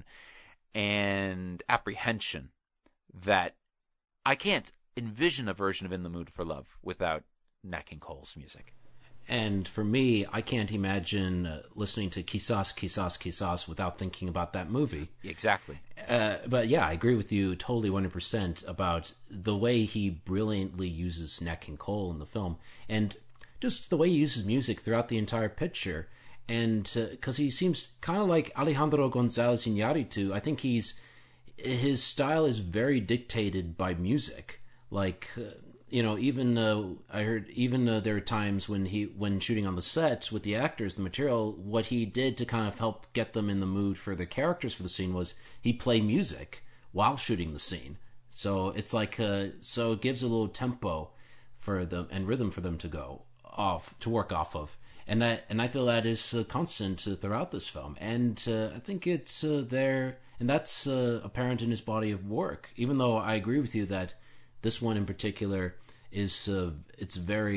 and apprehension that I can't envision a version of In the Mood for Love without Nat King Cole's music. And for me, I can't imagine listening to Quizás, Quizás, Quizás without thinking about that movie. Exactly. But yeah, I agree with you totally 100% about the way he brilliantly uses Nat King Cole in the film. And just the way he uses music throughout the entire picture. And because he seems kind of like Alejandro González Iñárritu, I think his style is very dictated by music. Like, even I heard there are times when shooting on the set with the actors, the material, what he did to kind of help get them in the mood for the characters for the scene was he played music while shooting the scene. So it's like so it gives a little tempo for them and rhythm for them to work off of. And I feel that is constant throughout this film, and I think it's there, and that's apparent in his body of work. Even though I agree with you that this one in particular is it's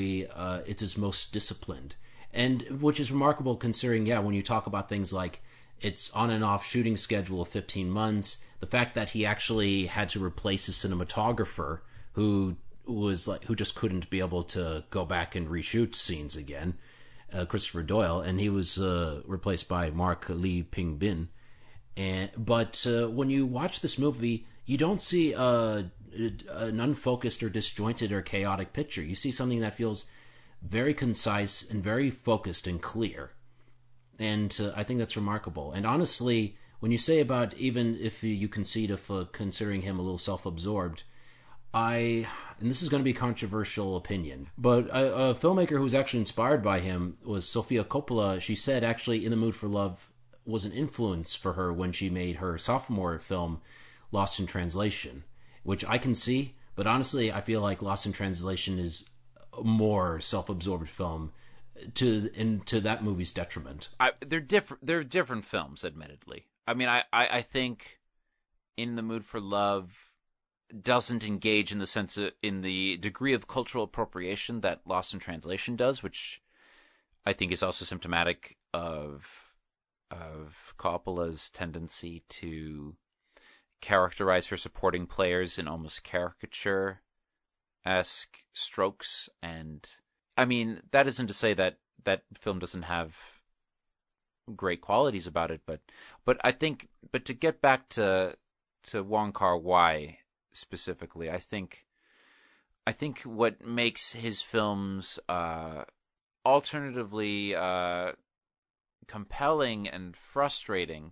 his most disciplined, and which is remarkable considering when you talk about things like its on and off shooting schedule of 15 months, the fact that he actually had to replace a cinematographer who just couldn't be able to go back and reshoot scenes again. Christopher Doyle, and he was replaced by Mark Lee Ping Bin. But when you watch this movie, you don't see an unfocused or disjointed or chaotic picture. You see something that feels very concise and very focused and clear. And I think that's remarkable. And honestly, when you say about even if you concede of considering him a little self-absorbed, and this is going to be a controversial opinion, but a filmmaker who was actually inspired by him was Sofia Coppola. She said actually In the Mood for Love was an influence for her when she made her sophomore film Lost in Translation, which I can see, but honestly I feel like Lost in Translation is a more self-absorbed film to that movie's detriment. They're different films, admittedly. I mean, I think In the Mood for Love doesn't engage in the degree of cultural appropriation that Lost in Translation does, which I think is also symptomatic of Coppola's tendency to characterize her supporting players in almost caricature-esque strokes. And I mean, that isn't to say that film doesn't have great qualities about it, but I think, but to get back to Wong Kar-wai specifically, I think what makes his films alternatively compelling and frustrating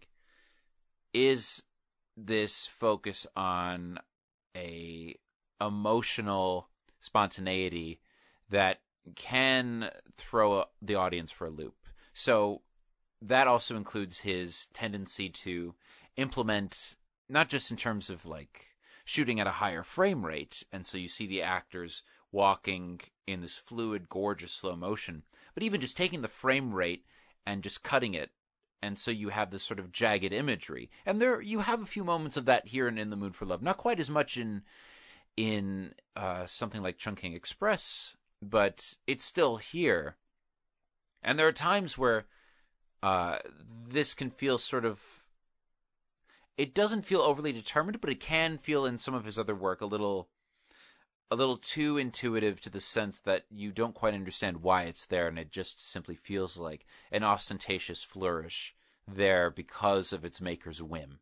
is this focus on a emotional spontaneity that can throw the audience for a loop. So that also includes his tendency to implement, not just in terms of like shooting at a higher frame rate, and so you see the actors walking in this fluid, gorgeous slow motion, but even just taking the frame rate and just cutting it, and so you have this sort of jagged imagery. And there you have a few moments of that here in the Mood for Love. Not quite as much in something like Chungking Express, but it's still here. And there are times where this can feel sort of, it doesn't feel overly determined, but it can feel in some of his other work a little a little too intuitive to the sense that you don't quite understand why it's there, and it just simply feels like an ostentatious flourish there because of its maker's whim.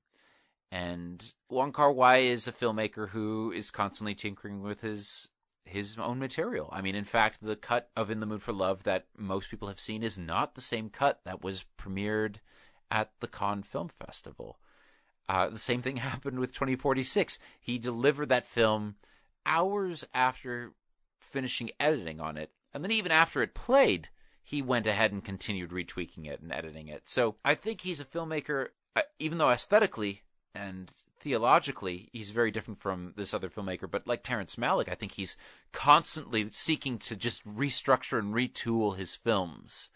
And Wong Kar-wai is a filmmaker who is constantly tinkering with his own material. I mean, in fact, the cut of In the Mood for Love that most people have seen is not the same cut that was premiered at the Cannes Film Festival. The same thing happened with 2046. He delivered that film hours after finishing editing on it, and then even after it played, he went ahead and continued retweaking it and editing it. So I think he's a filmmaker, even though aesthetically and theologically he's very different from this other filmmaker, but like Terrence Malick, I think he's constantly seeking to just restructure and retool his films.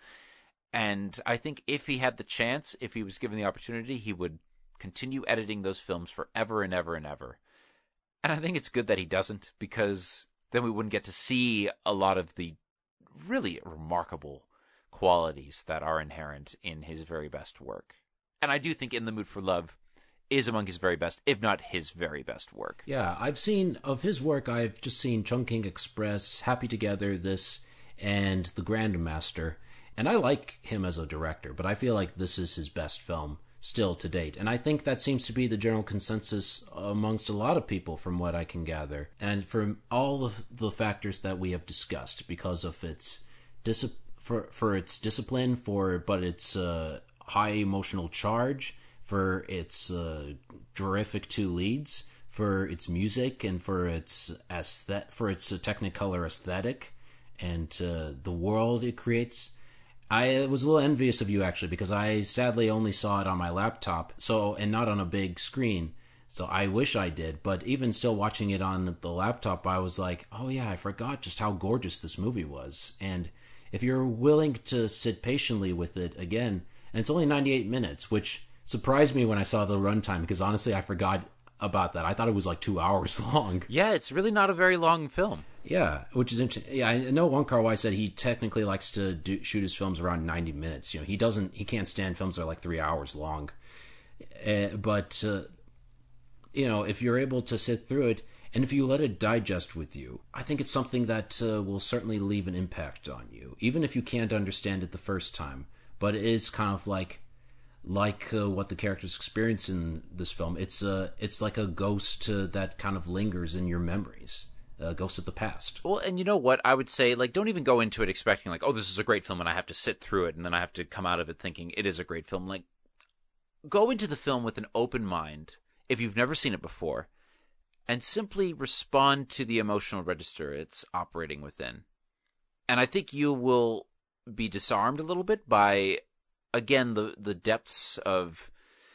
And I think if he had the chance, if he was given the opportunity, he would continue editing those films forever and ever and ever. And I think it's good that he doesn't, because then we wouldn't get to see a lot of the really remarkable qualities that are inherent in his very best work. And I do think In the Mood for Love is among his very best, if not his very best work. Yeah, I've seen, of his work, I've just seen Chungking Express, Happy Together, this, and The Grandmaster. And I like him as a director, but I feel like this is his best film still to date. And I think that seems to be the general consensus amongst a lot of people from what I can gather. And from all of the factors that we have discussed, because of its for its discipline, but its high emotional charge, for its terrific two leads, for its music, and for its Technicolor aesthetic, and the world it creates. I was a little envious of you, actually, because I sadly only saw it on my laptop, and not on a big screen. So I wish I did, but even still watching it on the laptop, I was like, oh yeah, I forgot just how gorgeous this movie was. And if you're willing to sit patiently with it again, and it's only 98 minutes, which surprised me when I saw the runtime, because honestly, I forgot about that. I thought it was like 2 hours long. Yeah, it's really not a very long film. Yeah, which is interesting. Yeah, I know Wong Kar-wai said he technically likes to shoot his films around 90 minutes. You know, he can't stand films that are like 3 hours long. But you know, if you're able to sit through it, and if you let it digest with you, I think it's something that will certainly leave an impact on you, even if you can't understand it the first time. But it is kind of like what the characters experience in this film. It's like a ghost that kind of lingers in your memories. A ghost of the past. Well, and you know what? I would say, like, don't even go into it expecting, like, oh, this is a great film and I have to sit through it and then I have to come out of it thinking it is a great film. Like, go into the film with an open mind if you've never seen it before and simply respond to the emotional register it's operating within. And I think you will be disarmed a little bit by, again, the depths of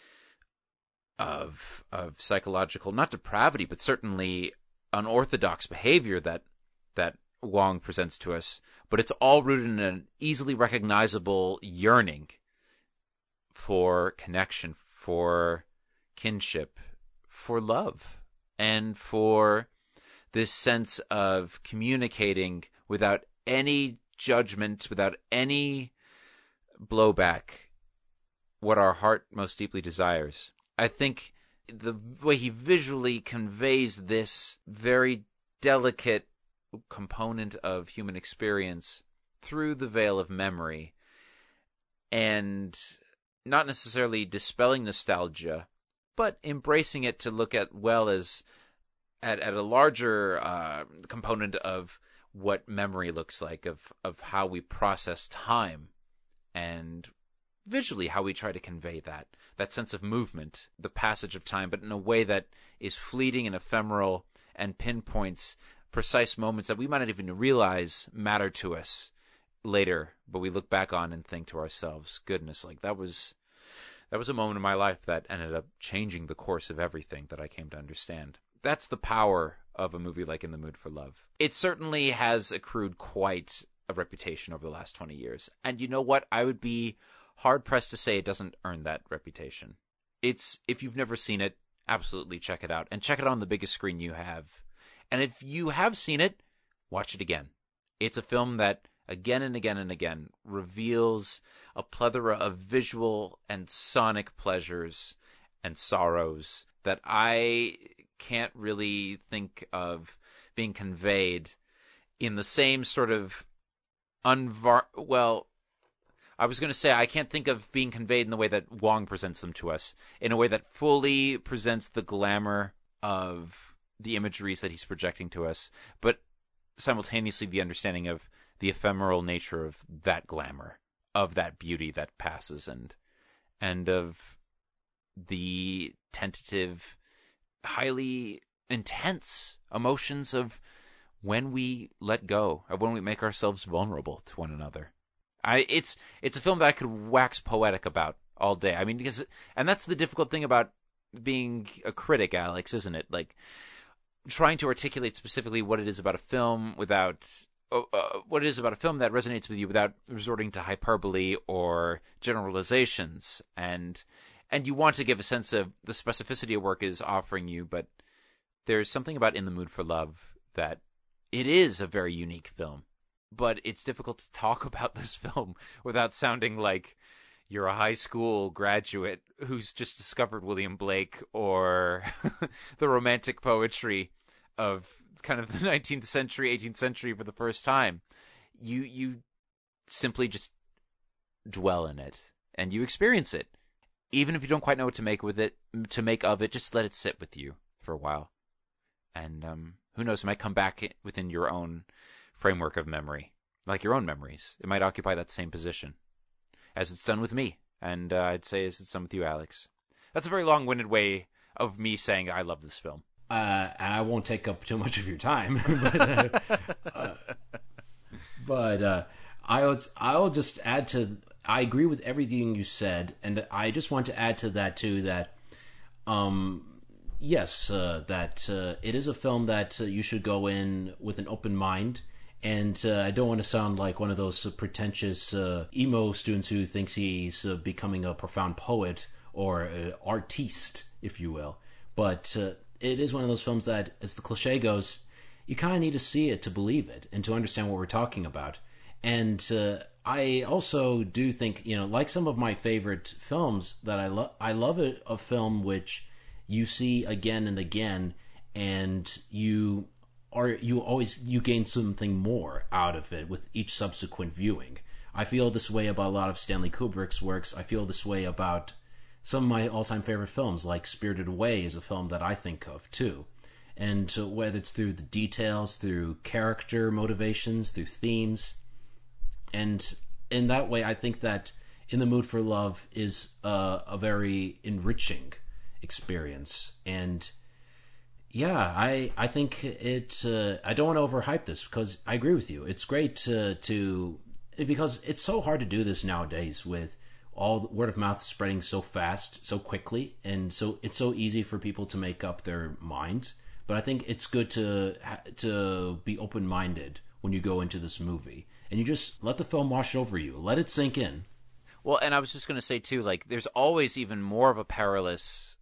psychological, not depravity, but certainly unorthodox behavior that Wong presents to us, but it's all rooted in an easily recognizable yearning for connection, for kinship, for love, and for this sense of communicating without any judgment, without any blowback, what our heart most deeply desires. I think the way he visually conveys this very delicate component of human experience through the veil of memory, and not necessarily dispelling nostalgia, but embracing it to look at at a larger component of what memory looks like, of how we process time, and visually how we try to convey that sense of movement, the passage of time, but in a way that is fleeting and ephemeral and pinpoints precise moments that we might not even realize matter to us later, but we look back on and think to ourselves, goodness, like that was a moment in my life that ended up changing the course of everything that I came to understand. That's the power of a movie like In the Mood for Love. It certainly has accrued quite a reputation over the last 20 years. And you know what? I would be hard-pressed to say it doesn't earn that reputation. If you've never seen it, absolutely check it out. And check it out on the biggest screen you have. And if you have seen it, watch it again. It's a film that, again and again and again, reveals a plethora of visual and sonic pleasures and sorrows that I can't really think of being conveyed in the same sort of I was going to say, I can't think of being conveyed in the way that Wong presents them to us, in a way that fully presents the glamour of the imageries that he's projecting to us, but simultaneously the understanding of the ephemeral nature of that glamour, of that beauty that passes, and of the tentative, highly intense emotions of when we let go, of when we make ourselves vulnerable to one another. It's a film that I could wax poetic about all day. I mean, and that's the difficult thing about being a critic, Alex, isn't it? Like, trying to articulate specifically what it is about a film without what it is about a film that resonates with you without resorting to hyperbole or generalizations. And you want to give a sense of the specificity a work is offering you, but there's something about In the Mood for Love that it is a very unique film. But it's difficult to talk about this film without sounding like you're a high school graduate who's just discovered William Blake or the romantic poetry of kind of the 19th century, 18th century for the first time. You simply just dwell in it and you experience it. Even if you don't quite know what to make of it, just let it sit with you for a while. And who knows, it might come back within your own framework of memory, like your own memories. It might occupy that same position, as it's done with me, and I'd say as it's done with you, Alex. That's a very long-winded way of me saying I love this film. And I won't take up too much of your time, but I'll just add to. I agree with everything you said, and I just want to add to that too that, yes, that it is a film that you should go in with an open mind. And I don't want to sound like one of those pretentious emo students who thinks he's becoming a profound poet or artiste, if you will. But it is one of those films that, as the cliche goes, you kind of need to see it to believe it and to understand what we're talking about. And I also do think, like some of my favorite films that I love a film which you see again and again, and you gain something more out of it with each subsequent viewing. I feel this way about a lot of Stanley Kubrick's works. I feel this way about some of my all-time favorite films, like Spirited Away is a film that I think of too. And whether it's through the details, through character motivations, through themes. And in that way, I think that In the Mood for Love is a very enriching experience. And yeah, I think it. I don't want to overhype this because I agree with you. It's great because it's so hard to do this nowadays with all the word of mouth spreading so fast, so quickly, and so it's so easy for people to make up their minds. But I think it's good to be open minded when you go into this movie, and you just let the film wash over you, let it sink in. Well, and I was just going to say too, like, there's always even more of a perilous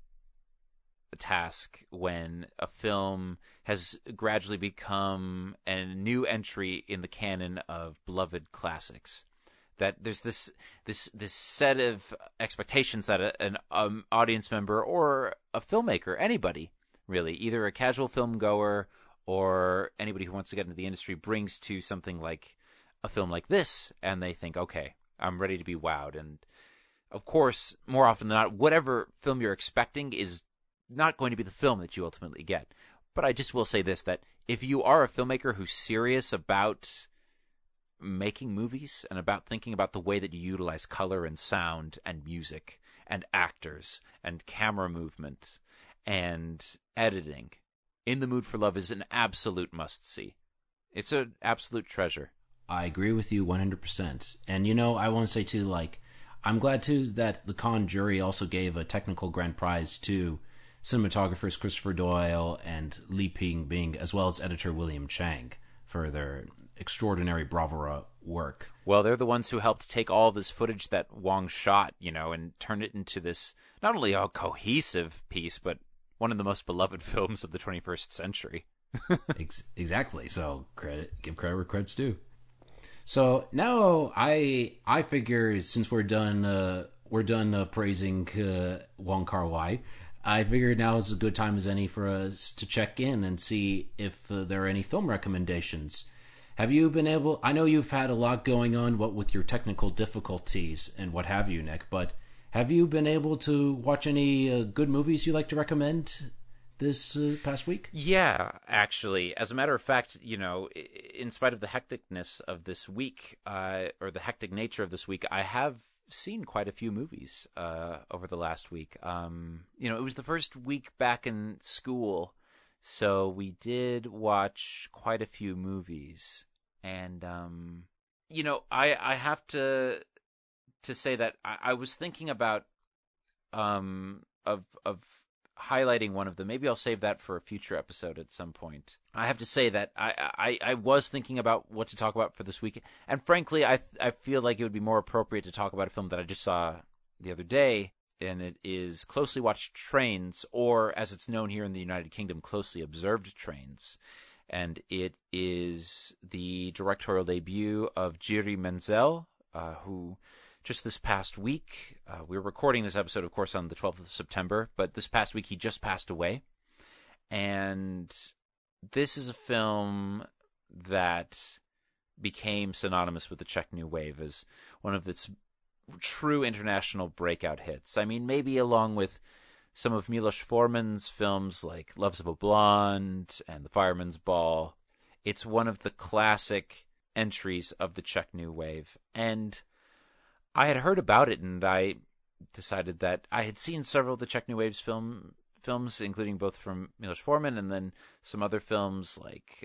task when a film has gradually become a new entry in the canon of beloved classics. That there's this set of expectations that an audience member or a filmmaker, anybody really, either a casual film goer or anybody who wants to get into the industry, brings to something like a film like this, and they think, okay, I'm ready to be wowed. And of course, more often than not, whatever film you're expecting is not going to be the film that you ultimately get. But I just will say this, that if you are a filmmaker who's serious about making movies and about thinking about the way that you utilize color and sound and music and actors and camera movement and editing, In the Mood for Love is an absolute must-see. It's an absolute treasure. I agree with you 100%. And, I want to say, too, like, I'm glad, too, that the Cannes jury also gave a technical grand prize to cinematographers Christopher Doyle and Li Ping, as well as editor William Chang, for their extraordinary bravura work. Well, they're the ones who helped take all of this footage that Wong shot, and turn it into this, not only a cohesive piece, but one of the most beloved films of the 21st century. Exactly. So give credit where credit's due. So now I figure, since we're done praising Wong Kar-wai, I figured now is as good time as any for us to check in and see if there are any film recommendations. Have you been able... I know you've had a lot going on, what with your technical difficulties and what have you, Nick, but have you been able to watch any good movies you like to recommend this past week? Yeah, actually. As a matter of fact, in spite of the hecticness of this week, or the hectic nature of this week, I have seen quite a few movies over the last week. It was the first week back in school, so we did watch quite a few movies. And, I have to say that I was thinking about of highlighting one of them. Maybe I'll save that for a future episode at some point. I have to say that I was thinking about what to talk about for this week, and frankly, I feel like it would be more appropriate to talk about a film that I just saw the other day, and it is Closely Watched Trains, or as it's known here in the United Kingdom, Closely Observed Trains. And it is the directorial debut of Jiri Menzel, who just this past week, we were recording this episode, of course, on the 12th of September, but this past week he just passed away. And this is a film that became synonymous with the Czech New Wave as one of its true international breakout hits. I mean, maybe along with some of Milos Forman's films like Loves of a Blonde and The Fireman's Ball, it's one of the classic entries of the Czech New Wave. And I had heard about it, and I decided that I had seen several of the Czech New Wave's films, including both from Milos Forman and then some other films like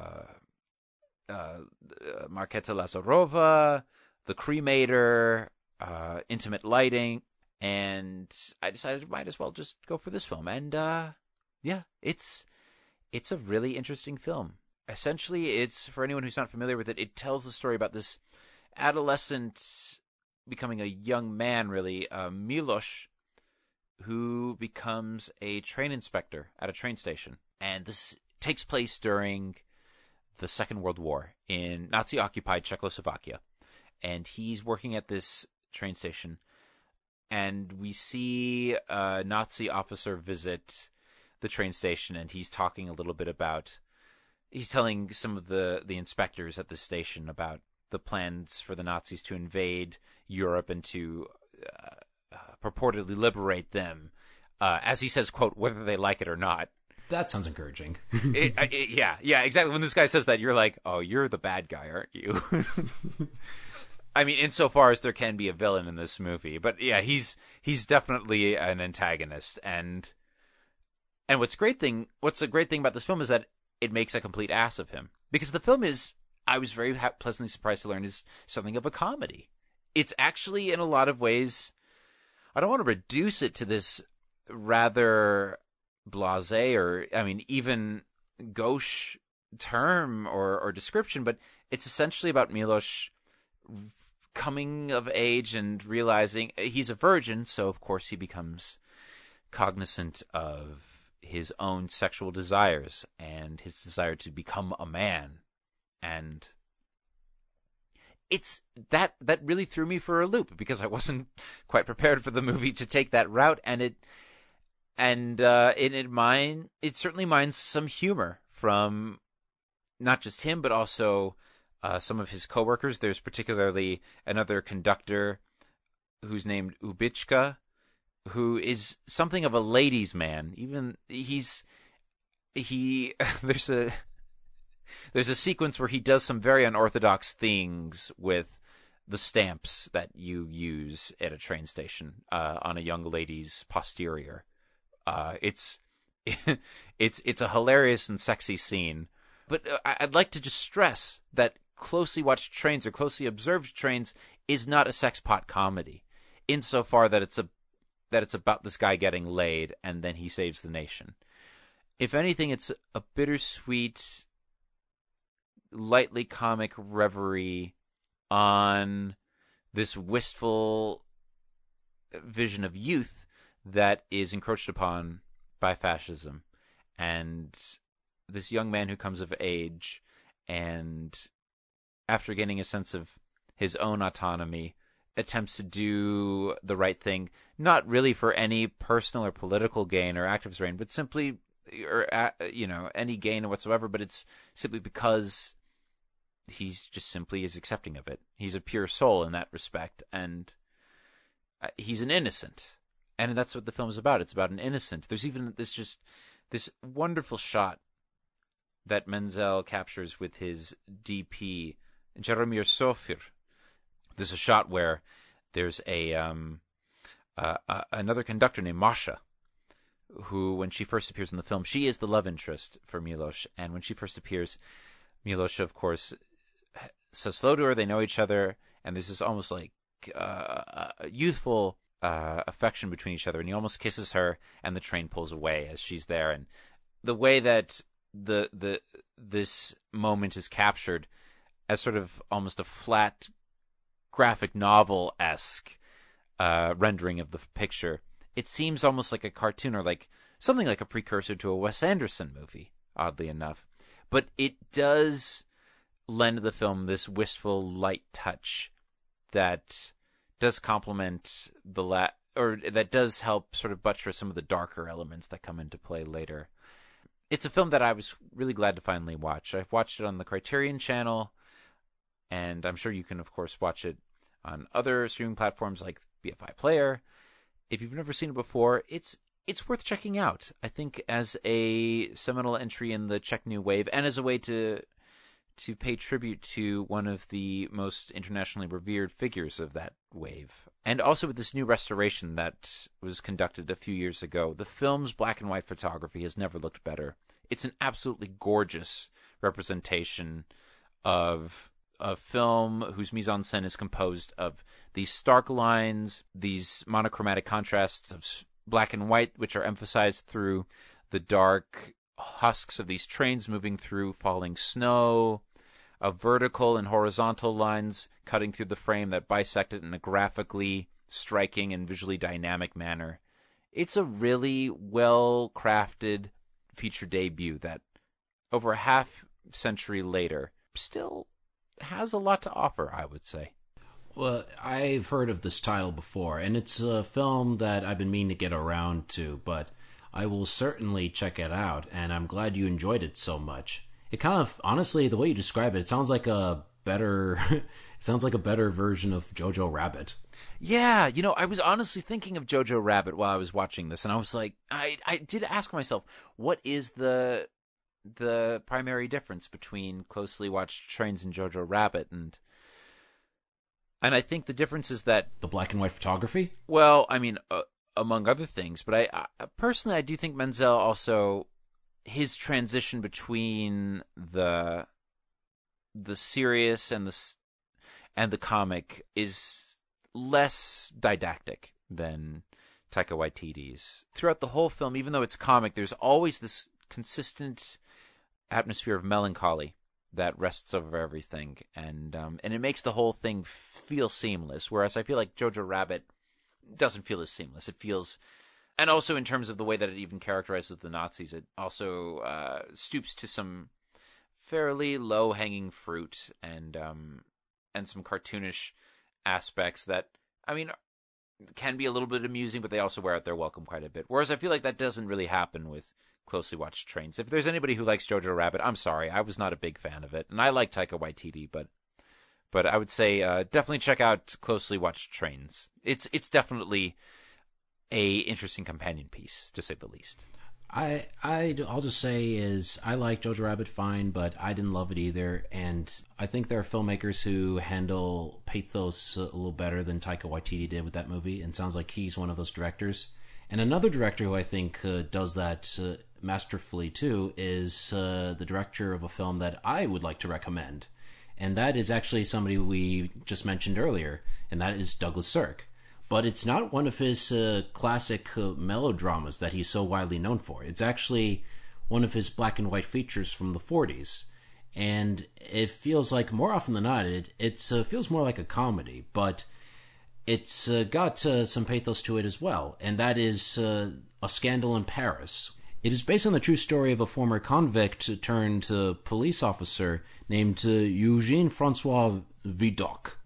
Markéta Lazarova, The Cremator, Intimate Lighting, and I decided I might as well just go for this film. And it's a really interesting film. Essentially, it's, for anyone who's not familiar with it, it tells the story about this adolescent becoming a young man, really, Milos, who becomes a train inspector at a train station. And this takes place during the Second World War in Nazi-occupied Czechoslovakia. And he's working at this train station, and we see a Nazi officer visit the train station, and he's talking a little bit about... He's telling some of the inspectors at the station about the plans for the Nazis to invade Europe and to purportedly liberate them, as he says, quote, whether they like it or not. That sounds encouraging. Yeah, exactly. When this guy says that, you're like, oh, you're the bad guy, aren't you? I mean, insofar as there can be a villain in this movie. But yeah, he's definitely an antagonist. And what's a great thing about this film is that it makes a complete ass of him. Because the film is, I was very pleasantly surprised to learn, is something of a comedy. It's actually, in a lot of ways, I don't want to reduce it to this rather blasé or, I mean, even gauche term or description, but it's essentially about Milos coming of age and realizing he's a virgin, so of course he becomes cognizant of his own sexual desires and his desire to become a man. And it's that really threw me for a loop, because I wasn't quite prepared for the movie to take that route, and it certainly mines some humor from not just him but also some of his coworkers. There's particularly another conductor who's named Ubichka, who is something of a ladies' man. Even there's a sequence where he does some very unorthodox things with the stamps that you use at a train station on a young lady's posterior. It's a hilarious and sexy scene. But I'd like to just stress that Closely Watched Trains or Closely Observed Trains is not a sex pot comedy, insofar that it's about this guy getting laid and then he saves the nation. If anything, it's a bittersweet, lightly comic reverie on this wistful vision of youth that is encroached upon by fascism. And this young man who comes of age, and after gaining a sense of his own autonomy, attempts to do the right thing, not really for any personal or political gain or activist reign, but simply, or any gain whatsoever. But it's simply because he's just simply is accepting of it. He's a pure soul in that respect, and he's an innocent, and that's what the film is about. It's about an innocent. There's even this wonderful shot that Menzel captures with his DP, Jaromir Sofir. There's a shot where there's another conductor named Masha, who, when she first appears in the film, she is the love interest for Milos. And when she first appears, Milos, of course, says hello to her. They know each other, and there's this almost like youthful affection between each other. And he almost kisses her, and the train pulls away as she's there. And the way that this moment is captured as sort of almost a flat graphic novel-esque rendering of the picture, it seems almost like a cartoon or like something like a precursor to a Wes Anderson movie, oddly enough. But it does lend the film this wistful, light touch that does complement or that does help sort of buttress some of the darker elements that come into play later. It's a film that I was really glad to finally watch. I've watched it on the Criterion Channel, and I'm sure you can, of course, watch it on other streaming platforms like BFI Player. If you've never seen it before, it's worth checking out. I think as a seminal entry in the Czech New Wave, and as a way to pay tribute to one of the most internationally revered figures of that wave. And also with this new restoration that was conducted a few years ago, the film's black and white photography has never looked better. It's an absolutely gorgeous representation of a film whose mise-en-scène is composed of these stark lines, these monochromatic contrasts of black and white, which are emphasized through the dark husks of these trains moving through falling snow, of vertical and horizontal lines cutting through the frame that bisect it in a graphically striking and visually dynamic manner. It's a really well-crafted feature debut that, over a half-century later, still has a lot to offer, I would say. Well, I've heard of this title before, and it's a film that I've been meaning to get around to, but I will certainly check it out, and I'm glad you enjoyed it so much. It kind of, honestly, the way you describe it, it sounds like a better version of Jojo Rabbit. Yeah, I was honestly thinking of Jojo Rabbit while I was watching this, and I was like, I did ask myself, what is the primary difference between Closely Watched Trains and Jojo Rabbit? And I think the difference is that the black and white photography. Well, I mean, among other things, but I personally, I do think Menzel also, his transition between the serious and the comic is less didactic than Taika Waititi's. Throughout the whole film, even though it's comic, there's always this consistent atmosphere of melancholy that rests over everything, and it makes the whole thing feel seamless. Whereas I feel like Jojo Rabbit doesn't feel as seamless. It feels, and also in terms of the way that it even characterizes the Nazis, it also stoops to some fairly low-hanging fruit and some cartoonish aspects that, I mean, can be a little bit amusing, but they also wear out their welcome quite a bit. Whereas I feel like that doesn't really happen with Closely Watched Trains. If there's anybody who likes Jojo Rabbit, I'm sorry, I was not a big fan of it, and I like Taika Waititi, but I would say definitely check out Closely Watched Trains. It's definitely a interesting companion piece, to say the least. I'll just say is I like Jojo Rabbit fine, but I didn't love it either, and I think there are filmmakers who handle pathos a little better than Taika Waititi did with that movie, and it sounds like he's one of those directors. And another director who I think does that masterfully too is the director of a film that I would like to recommend, and that is actually somebody we just mentioned earlier, and that is Douglas Sirk. But it's not one of his classic melodramas that he's so widely known for. It's actually one of his black and white features from the 40s. And it feels like, more often than not, it feels more like a comedy, but it's got some pathos to it as well. And that is A Scandal in Paris. It is based on the true story of a former convict turned police officer named Eugene Francois Vidocq.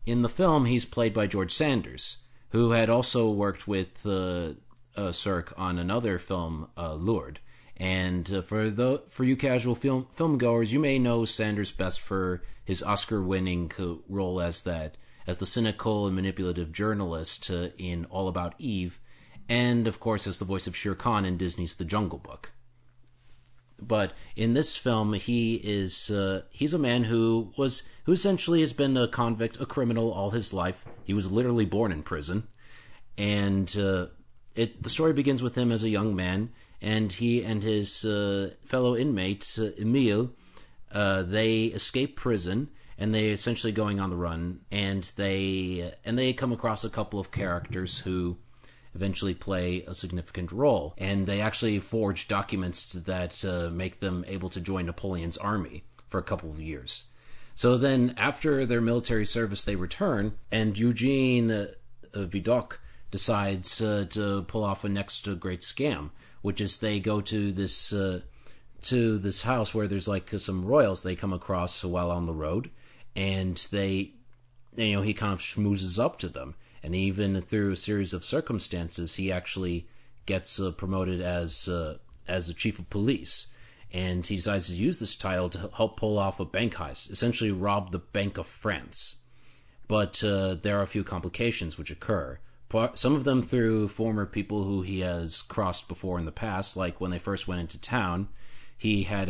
In the film, he's played by George Sanders, who had also worked with Sirk on another film, Lured. And for you casual filmgoers, you may know Sanders best for his Oscar-winning role as the cynical and manipulative journalist in All About Eve, and of course as the voice of Shere Khan in Disney's The Jungle Book. But in this film, he's a man who essentially has been a convict, a criminal all his life. He was literally born in prison, and the story begins with him as a young man, and he and his fellow inmates, Emile, they escape prison, and they essentially going on the run, and they come across a couple of characters who eventually play a significant role, and they actually forge documents that make them able to join Napoleon's army for a couple of years. So then, after their military service, they return, and Eugene Vidocq decides to pull off a next great scam, which is they go to this house where there's like some royals they come across while on the road, and he kind of schmoozes up to them. And even through a series of circumstances, he actually gets promoted as a chief of police. And he decides to use this title to help pull off a bank heist, essentially rob the Bank of France. But there are a few complications which occur. Some of them through former people who he has crossed before in the past, like when they first went into town, he had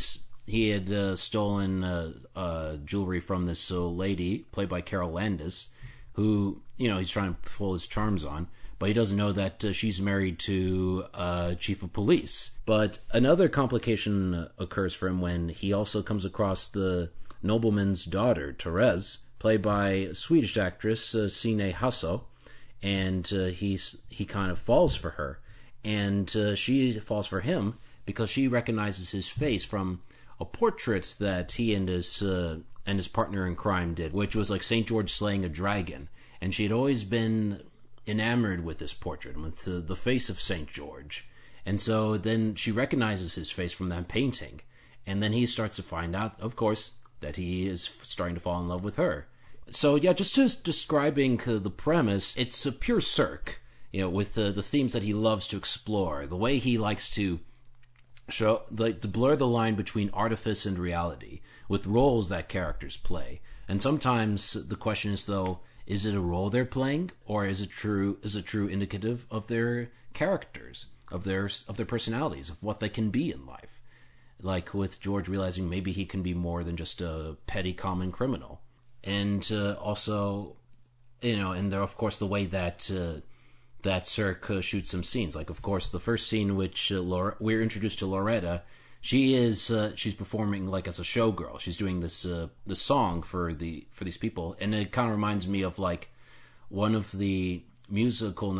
stolen jewelry from this lady, played by Carol Landis, who, he's trying to pull his charms on, but he doesn't know that she's married to chief of police. But another complication occurs for him when he also comes across the nobleman's daughter, Therese, played by Swedish actress Sine Hasso, and he kind of falls for her, and she falls for him because she recognizes his face from a portrait that he and his partner in crime did, which was like St. George slaying a dragon. And she had always been enamored with this portrait, with the face of St. George. And so then she recognizes his face from that painting. And then he starts to find out, of course, that he is starting to fall in love with her. So yeah, just describing the premise, it's a pure Sirk, with the themes that he loves to explore, the way he likes to show, to blur the line between artifice and reality with roles that characters play. And sometimes the question is, though, is it a role they're playing, or is it true indicative of their characters, of their personalities, of what they can be in life? Like with George realizing maybe he can be more than just a petty common criminal. And also, and there, of course, the way that Sirk shoots some scenes. Like, of course, the first scene, which we're introduced to Loretta, she's performing like as a showgirl. She's doing this song for these people, and it kind of reminds me of like one of the musical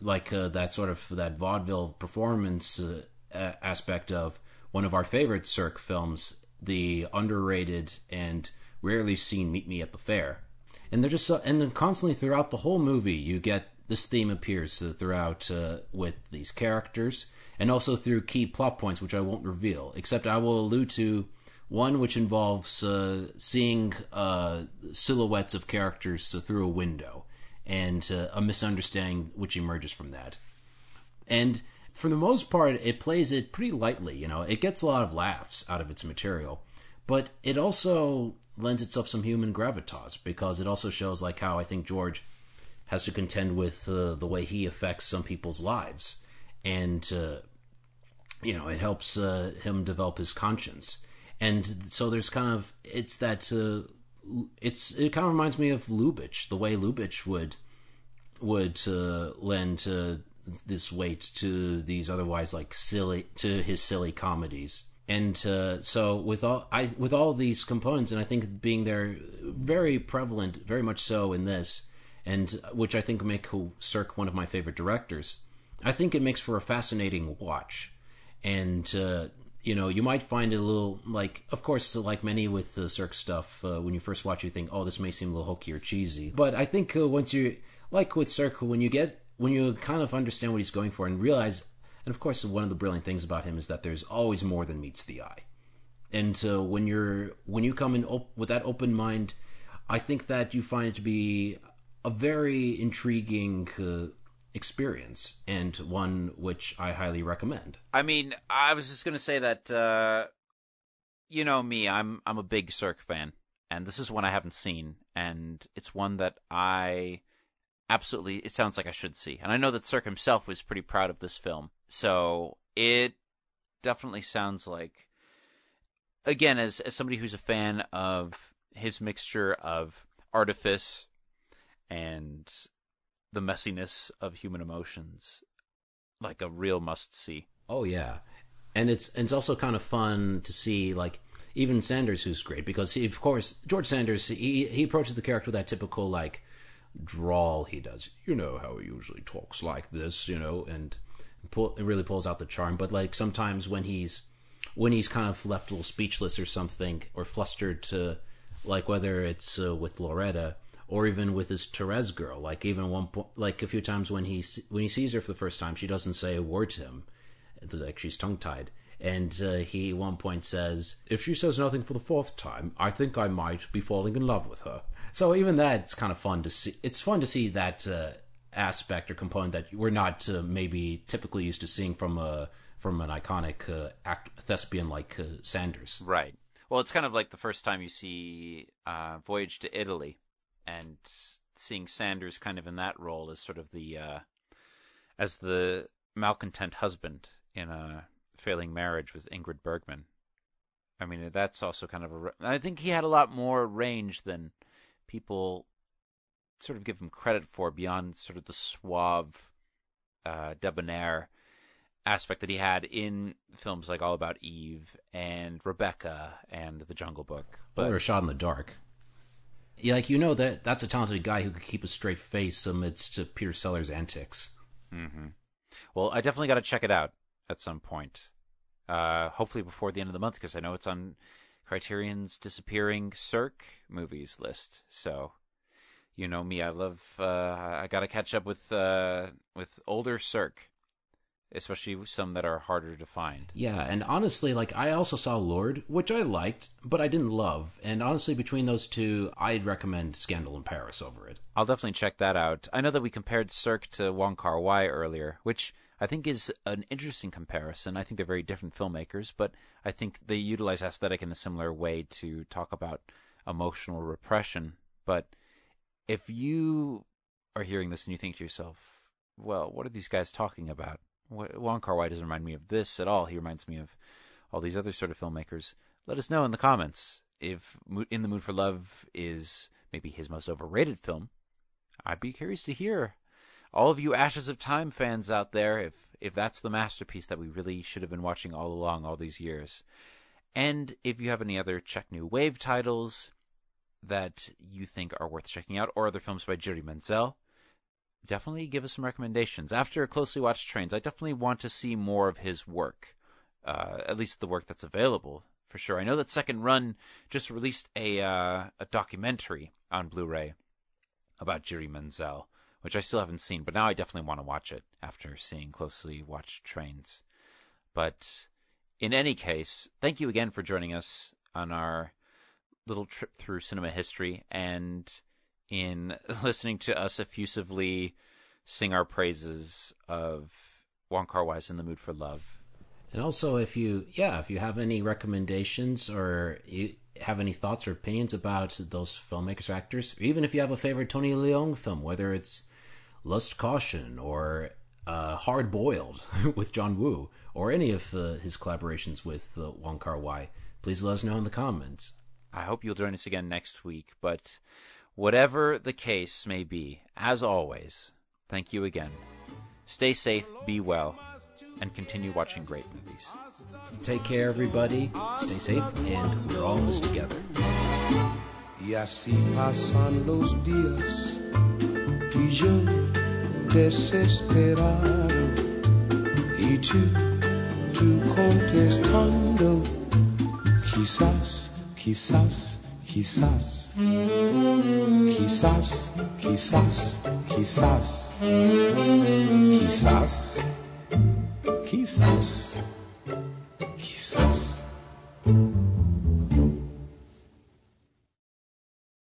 that vaudeville performance aspect of one of our favorite Sirk films, the underrated and rarely seen Meet Me at the Fair. And they're just and then constantly throughout the whole movie, you get this theme appears throughout with these characters, and also through key plot points, which I won't reveal, except I will allude to one which involves seeing silhouettes of characters through a window, and a misunderstanding which emerges from that. And for the most part, it plays it pretty lightly. It gets a lot of laughs out of its material, but it also lends itself some human gravitas, because it also shows like how I think George has to contend with the way he affects some people's lives, and it helps him develop his conscience. And so there's kind of it kind of reminds me of Lubitsch, the way Lubitsch would lend this weight to these otherwise like his silly comedies. And so with all these components, and I think being there very prevalent, very much so in this, and which I think make Sirk one of my favorite directors, I think it makes for a fascinating watch. And you might find it a little, like, of course, like many with the Sirk stuff, when you first watch, you think, oh, this may seem a little hokey or cheesy. But I think once you, like with Sirk, when you kind of understand what he's going for and realize, and of course, one of the brilliant things about him is that there's always more than meets the eye. And when you come in with that open mind, I think that you find it to be a very intriguing experience, and one which I highly recommend. I mean, I was just going to say that, you know me, I'm a big Cirque fan, and this is one I haven't seen, and it's one that I absolutely, it sounds like I should see. And I know that Cirque himself was pretty proud of this film, so it definitely sounds like, again, as somebody who's a fan of his mixture of artifice and the messiness of human emotions, like a real must-see. Oh, yeah. And it's also kind of fun to see, like, even Sanders, who's great, because, of course, George Sanders, he approaches the character with that typical, like, drawl he does. You know how he usually talks like this, you know, and it really pulls out the charm. But, like, sometimes when he's kind of left a little speechless or something, or flustered to, like, whether it's with Loretta or even with his Therese girl, like, even one point, like, a few times when he sees her for the first time, she doesn't say a word to him, like she's tongue-tied. And he at one point says, "If she says nothing for the fourth time, I think I might be falling in love with her." So even that's kind of fun to see. It's fun to see that aspect or component that we're not maybe typically used to seeing from an iconic thespian like Sanders. Right. Well, it's kind of like the first time you see Voyage to Italy, and seeing Sanders kind of in that role as sort of as the malcontent husband in a failing marriage with Ingrid Bergman. I mean, that's also kind of I think he had a lot more range than people sort of give him credit for, beyond sort of the suave, debonair aspect that he had in films like All About Eve and Rebecca and The Jungle Book. Or Shot in the Dark. Yeah, like, you know, that's a talented guy who could keep a straight face amidst Peter Sellers' antics. Mm-hmm. Well, I definitely got to check it out at some point. Hopefully before the end of the month, because I know it's on Criterion's Disappearing Cirque movies list. So, you know me, I love. I got to catch up with older Cirque, especially some that are harder to find. Yeah, and honestly, like, I also saw Lord, which I liked, but I didn't love. And honestly, between those two, I'd recommend Scandal in Paris over it. I'll definitely check that out. I know that we compared Cirque to Wong Kar-wai earlier, which I think is an interesting comparison. I think they're very different filmmakers, but I think they utilize aesthetic in a similar way to talk about emotional repression. But if you are hearing this and you think to yourself, well, what are these guys talking about? Wong Kar-wai doesn't remind me of this at all. He reminds me of all these other sort of filmmakers. Let us know in the comments if In the Mood for Love is maybe his most overrated film. I'd be curious to hear. All of you Ashes of Time fans out there, if that's the masterpiece that we really should have been watching all along all these years. And if you have any other Czech New Wave titles that you think are worth checking out, or other films by Jiří Menzel, definitely give us some recommendations. After Closely Watched Trains, I definitely want to see more of his work, at least the work that's available, for sure. I know that Second Run just released a documentary on Blu-ray about Jiří Menzel, which I still haven't seen, but now I definitely want to watch it after seeing Closely Watched Trains. But in any case, thank you again for joining us on our little trip through cinema history, and in listening to us effusively sing our praises of Wong Kar-wai's In the Mood for Love. And also, if you have any recommendations, or you have any thoughts or opinions about those filmmakers or actors, or even if you have a favorite Tony Leung film, whether it's Lust, Caution, or Hard Boiled with John Woo, or any of his collaborations with Wong Kar-wai, please let us know in the comments. I hope you'll join us again next week, but whatever the case may be, as always, thank you again. Stay safe, be well, and continue watching great movies. Take care, everybody. Stay safe, and we're all in this together. Y así pasan los días y yo desesperado y tú contestando quizás Quizás, quizás, quizás, quizás, quizás, quizás, quizás, quizás.